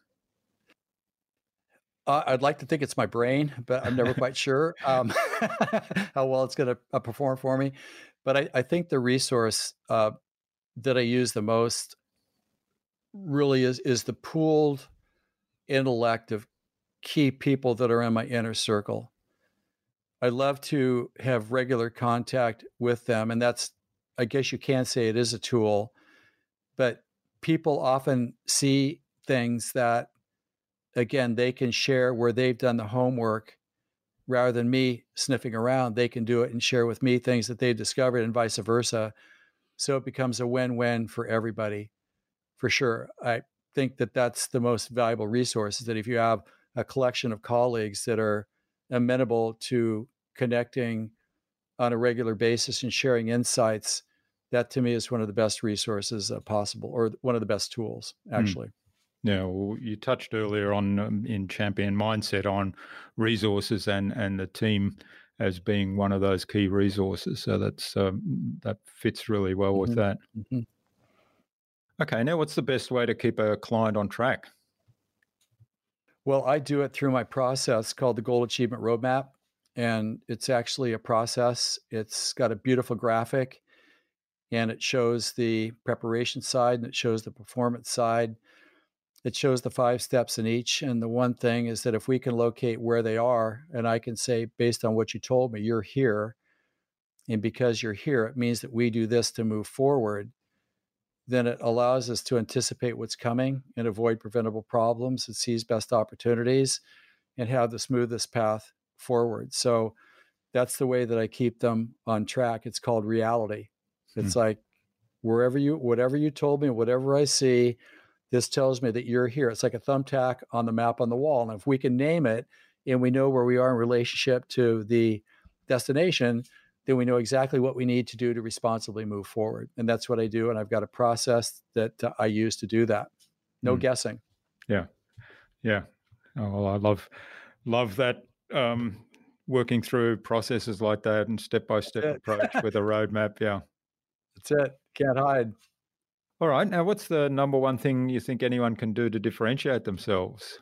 I'd like to think it's my brain, but I'm never quite sure how well it's going to perform for me. But I think the resource that I use the most really is the pooled intellect of key people that are in my inner circle. I love to have regular contact with them. And that's, I guess you can say it is a tool, but people often see things that, again, they can share where they've done the homework rather than me sniffing around. They can do it and share with me things that they've discovered and vice versa. So it becomes a win-win for everybody, for sure. I think that that's the most valuable resource, is that if you have a collection of colleagues that are amenable to connecting on a regular basis and sharing insights, that to me is one of the best resources possible, or one of the best tools, actually. Yeah, well, you touched earlier on in Champion Mindset on resources and the team as being one of those key resources. So that fits really well with that. Mm-hmm. Okay, now what's the best way to keep a client on track? Well, I do it through my process called the Goal Achievement Roadmap. And it's actually a process. It's got a beautiful graphic, and it shows the preparation side and it shows the performance side. It shows the 5 steps in each. And the one thing is that if we can locate where they are, and I can say, based on what you told me, you're here. And because you're here, it means that we do this to move forward. Then it allows us to anticipate what's coming and avoid preventable problems and seize best opportunities and have the smoothest path forward. So that's the way that I keep them on track. It's called reality. It's like whatever you told me, whatever I see, this tells me that you're here. It's like a thumbtack on the map on the wall. And if we can name it and we know where we are in relationship to the destination, then we know exactly what we need to do to responsibly move forward. And that's what I do. And I've got a process that I use to do that. No guessing. Yeah. Yeah. Oh, well, I love that. Working through processes like that and step-by-step approach with a roadmap. Yeah. That's it. Can't hide. All right. Now, what's the number one thing you think anyone can do to differentiate themselves?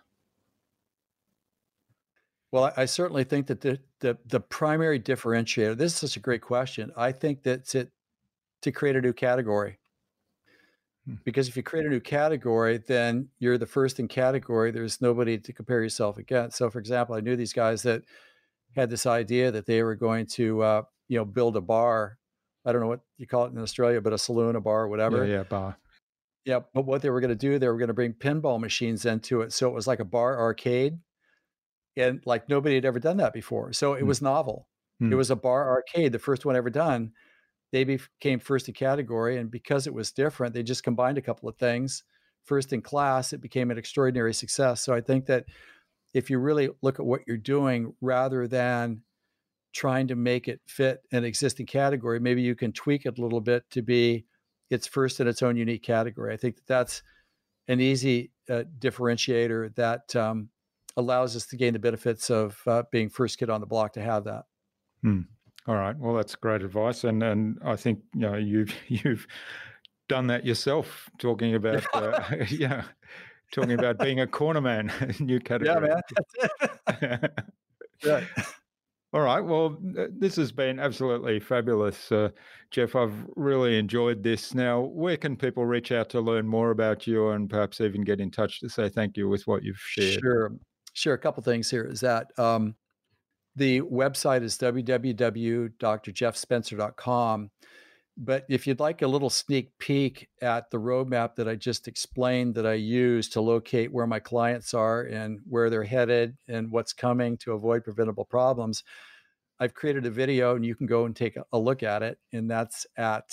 Well, I certainly think that the primary differentiator, this is such a great question. I think that's it to create a new category. Because if you create a new category, then you're the first in category. There's nobody to compare yourself against. So, for example, I knew these guys that had this idea that they were going to, build a bar. I don't know what you call it in Australia, but a saloon, a bar, whatever. Yeah, bar. Yeah, but what they were going to do, they were going to bring pinball machines into it. So it was like a bar arcade. And like nobody had ever done that before. So it was novel. It was a bar arcade, the first one ever done. They became first in category. And because it was different, they just combined a couple of things. First in class, it became an extraordinary success. So I think that if you really look at what you're doing, rather than trying to make it fit an existing category, maybe you can tweak it a little bit to be its first in its own unique category. I think that that's an easy differentiator that allows us to gain the benefits of being first kid on the block to have that. All right. Well, that's great advice, and I think you've done that yourself. Talking about talking about being a cornerman, new category. Yeah, man. Yeah. All right. Well, this has been absolutely fabulous, Jeff. I've really enjoyed this. Now, where can people reach out to learn more about you and perhaps even get in touch to say thank you with what you've shared? Sure. A couple things here is that the website is www.drjeffspencer.com. But if you'd like a little sneak peek at the roadmap that I just explained that I use to locate where my clients are and where they're headed and what's coming to avoid preventable problems, I've created a video and you can go and take a look at it. And that's at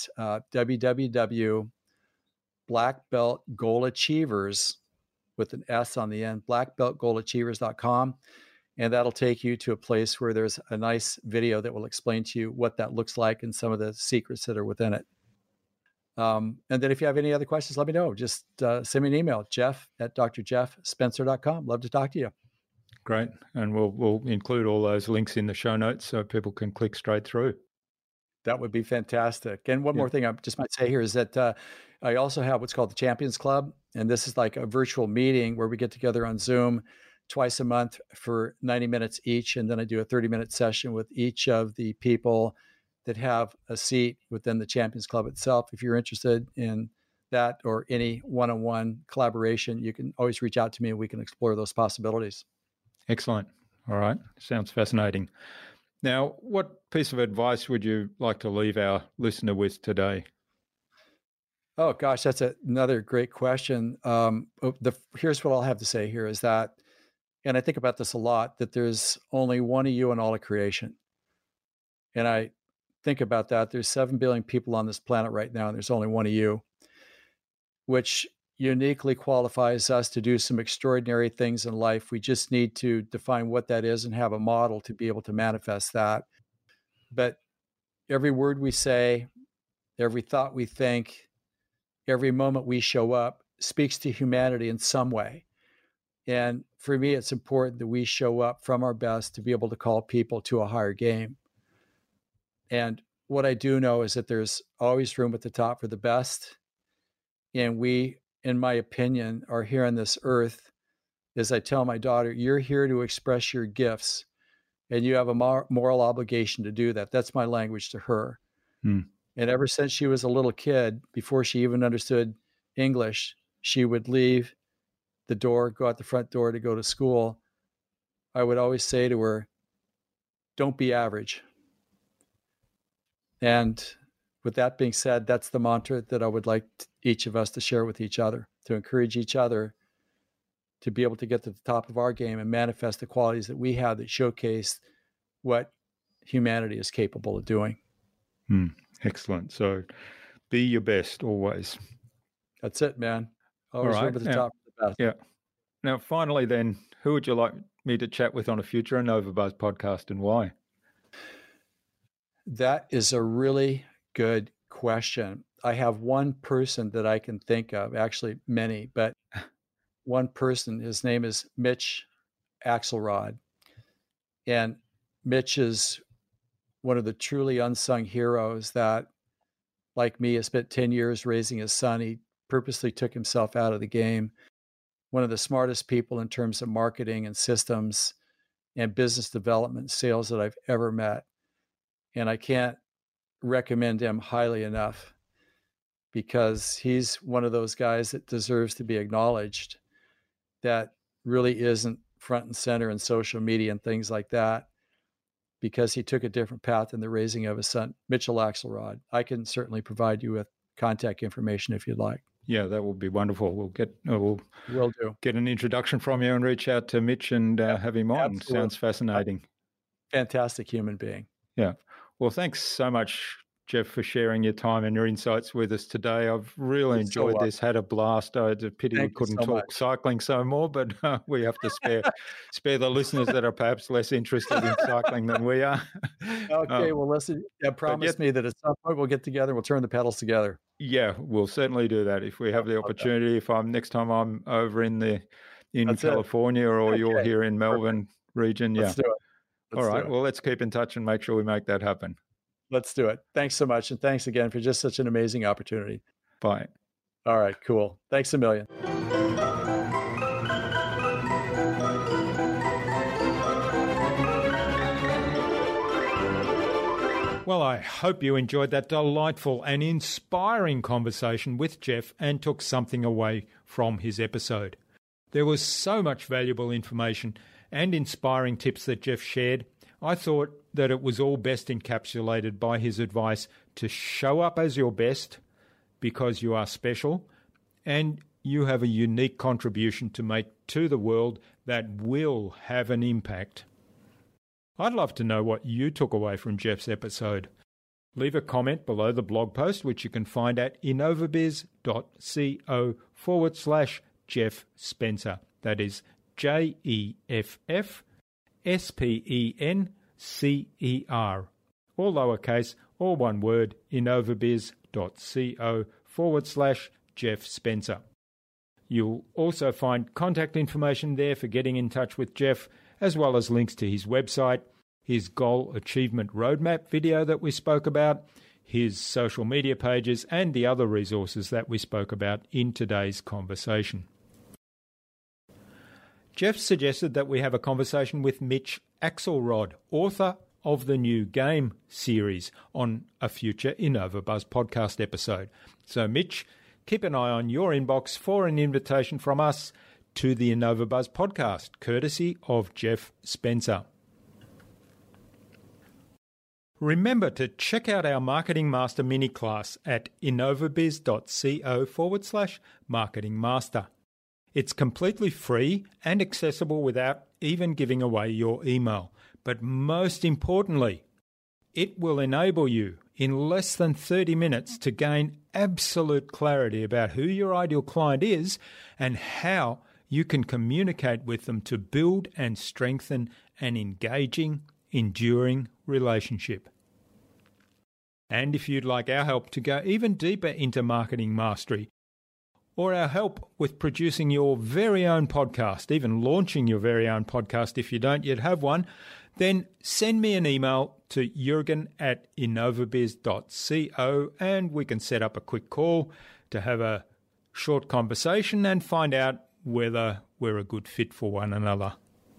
www.blackbeltgoalachievers with an S on the end, blackbeltgoalachievers.com. And that'll take you to a place where there's a nice video that will explain to you what that looks like and some of the secrets that are within it. And then if you have any other questions, let me know. Just send me an email, jeff@drjeffspencer.com. Love to talk to you. Great. And we'll include all those links in the show notes so people can click straight through. That would be fantastic. And one more thing I just might say here is that I also have what's called the Champions Club. And this is like a virtual meeting where we get together on Zoom twice a month for 90 minutes each. And then I do a 30-minute session with each of the people that have a seat within the Champions Club itself. If you're interested in that or any one-on-one collaboration, you can always reach out to me and we can explore those possibilities. Excellent. All right. Sounds fascinating. Now, what piece of advice would you like to leave our listener with today? Oh, gosh, that's another great question. Here's what I'll have to say here is that, and I think about this a lot, that there's only one of you in all of creation. And I think about that. There's 7 billion people on this planet right now, and there's only one of you, which uniquely qualifies us to do some extraordinary things in life. We just need to define what that is and have a model to be able to manifest that. But every word we say, every thought we think, every moment we show up speaks to humanity in some way. And for me, it's important that we show up from our best to be able to call people to a higher game. And what I do know is that there's always room at the top for the best. And we, in my opinion, are here on this earth, as I tell my daughter, you're here to express your gifts, and you have a moral obligation to do that. That's my language to her. And ever since she was a little kid, before she even understood English, she would leave the door, go out the front door to go to school. I would always say to her, don't be average. And with that being said, that's the mantra that I would like each of us to share with each other, to encourage each other to be able to get to the top of our game and manifest the qualities that we have that showcase what humanity is capable of doing. Excellent. So be your best always. That's it, man. Always All right. over the top of the best. Yeah. Now, finally, then, who would you like me to chat with on a future InnovaBuzz podcast, and why? That is a really good question. I have one person that I can think of, actually many, but one person, his name is Mitch Axelrod. And Mitch is one of the truly unsung heroes that, like me, has spent 10 years raising his son. He purposely took himself out of the game. One of the smartest people in terms of marketing and systems and business development and sales that I've ever met. And I can't recommend him highly enough, because he's one of those guys that deserves to be acknowledged, that really isn't front and center in social media and things like that, because he took a different path in the raising of his son, Mitchell Axelrod. I can certainly provide you with contact information if you'd like. Yeah, that would be wonderful. We'll do. Get an introduction from you and reach out to Mitch and have him on. Absolutely. Sounds fascinating. Fantastic human being. Yeah. Well, thanks so much, Jeff, for sharing your time and your insights with us today. I've really enjoyed this, had a blast. It's a pity we couldn't talk cycling so more, but we have to spare the listeners that are perhaps less interested in cycling than we are. Okay, well, listen, promise me that at some point we'll get together and we'll turn the pedals together. Yeah, we'll certainly do that if we have the opportunity. If next time I'm over in California or you're here in Melbourne region, Let's do it. All right. Well, let's keep in touch and make sure we make that happen. Let's do it. Thanks so much. And thanks again for just such an amazing opportunity. Bye. All right, cool. Thanks a million. Well, I hope you enjoyed that delightful and inspiring conversation with Jeff and took something away from his episode. There was so much valuable information and inspiring tips that Jeff shared. I thought that it was all best encapsulated by his advice to show up as your best, because you are special and you have a unique contribution to make to the world that will have an impact. I'd love to know what you took away from Jeff's episode. Leave a comment below the blog post, which you can find at innovabiz.co/Jeff Spencer. That is JEFFSPENCER. All lowercase, all one word, innovabiz.co/Jeff Spencer. You'll also find contact information there for getting in touch with Jeff, as well as links to his website, his goal achievement roadmap video that we spoke about, his social media pages, and the other resources that we spoke about in today's conversation. Jeff suggested that we have a conversation with Mitch Axelrod, author of the New Game series, on a future InnovaBuzz podcast episode. So, Mitch, keep an eye on your inbox for an invitation from us to the InnovaBuzz podcast, courtesy of Jeff Spencer. Remember to check out our Marketing Master mini class at innovabiz.co/Marketing Master. It's completely free and accessible without even giving away your email. But most importantly, it will enable you in less than 30 minutes to gain absolute clarity about who your ideal client is and how you can communicate with them to build and strengthen an engaging, enduring relationship. And if you'd like our help to go even deeper into marketing mastery, or our help with producing your very own podcast, even launching your very own podcast if you don't yet have one, then send me an email to jurgen@innovabiz.co and we can set up a quick call to have a short conversation and find out whether we're a good fit for one another.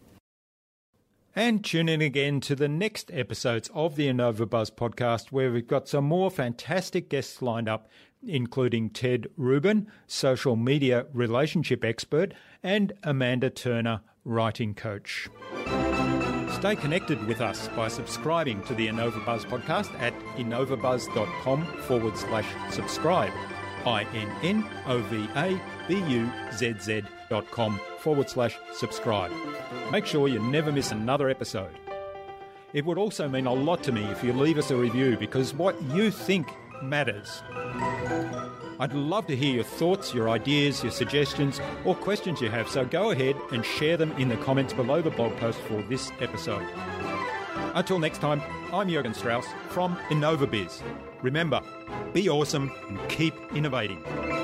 And tune in again to the next episodes of the InnovaBuzz podcast, where we've got some more fantastic guests lined up, including Ted Rubin, social media relationship expert, and Amanda Turner, writing coach. Stay connected with us by subscribing to the InnovaBuzz podcast at innovabuzz.com/subscribe. innovabuzz.com/subscribe. Make sure you never miss another episode. It would also mean a lot to me if you leave us a review, because what you think matters. I'd love to hear your thoughts, your ideas, your suggestions, or questions you have, so go ahead and share them in the comments below the blog post for this episode. Until next time, I'm Jurgen Strauss from InnovaBiz. Remember, be awesome and keep innovating.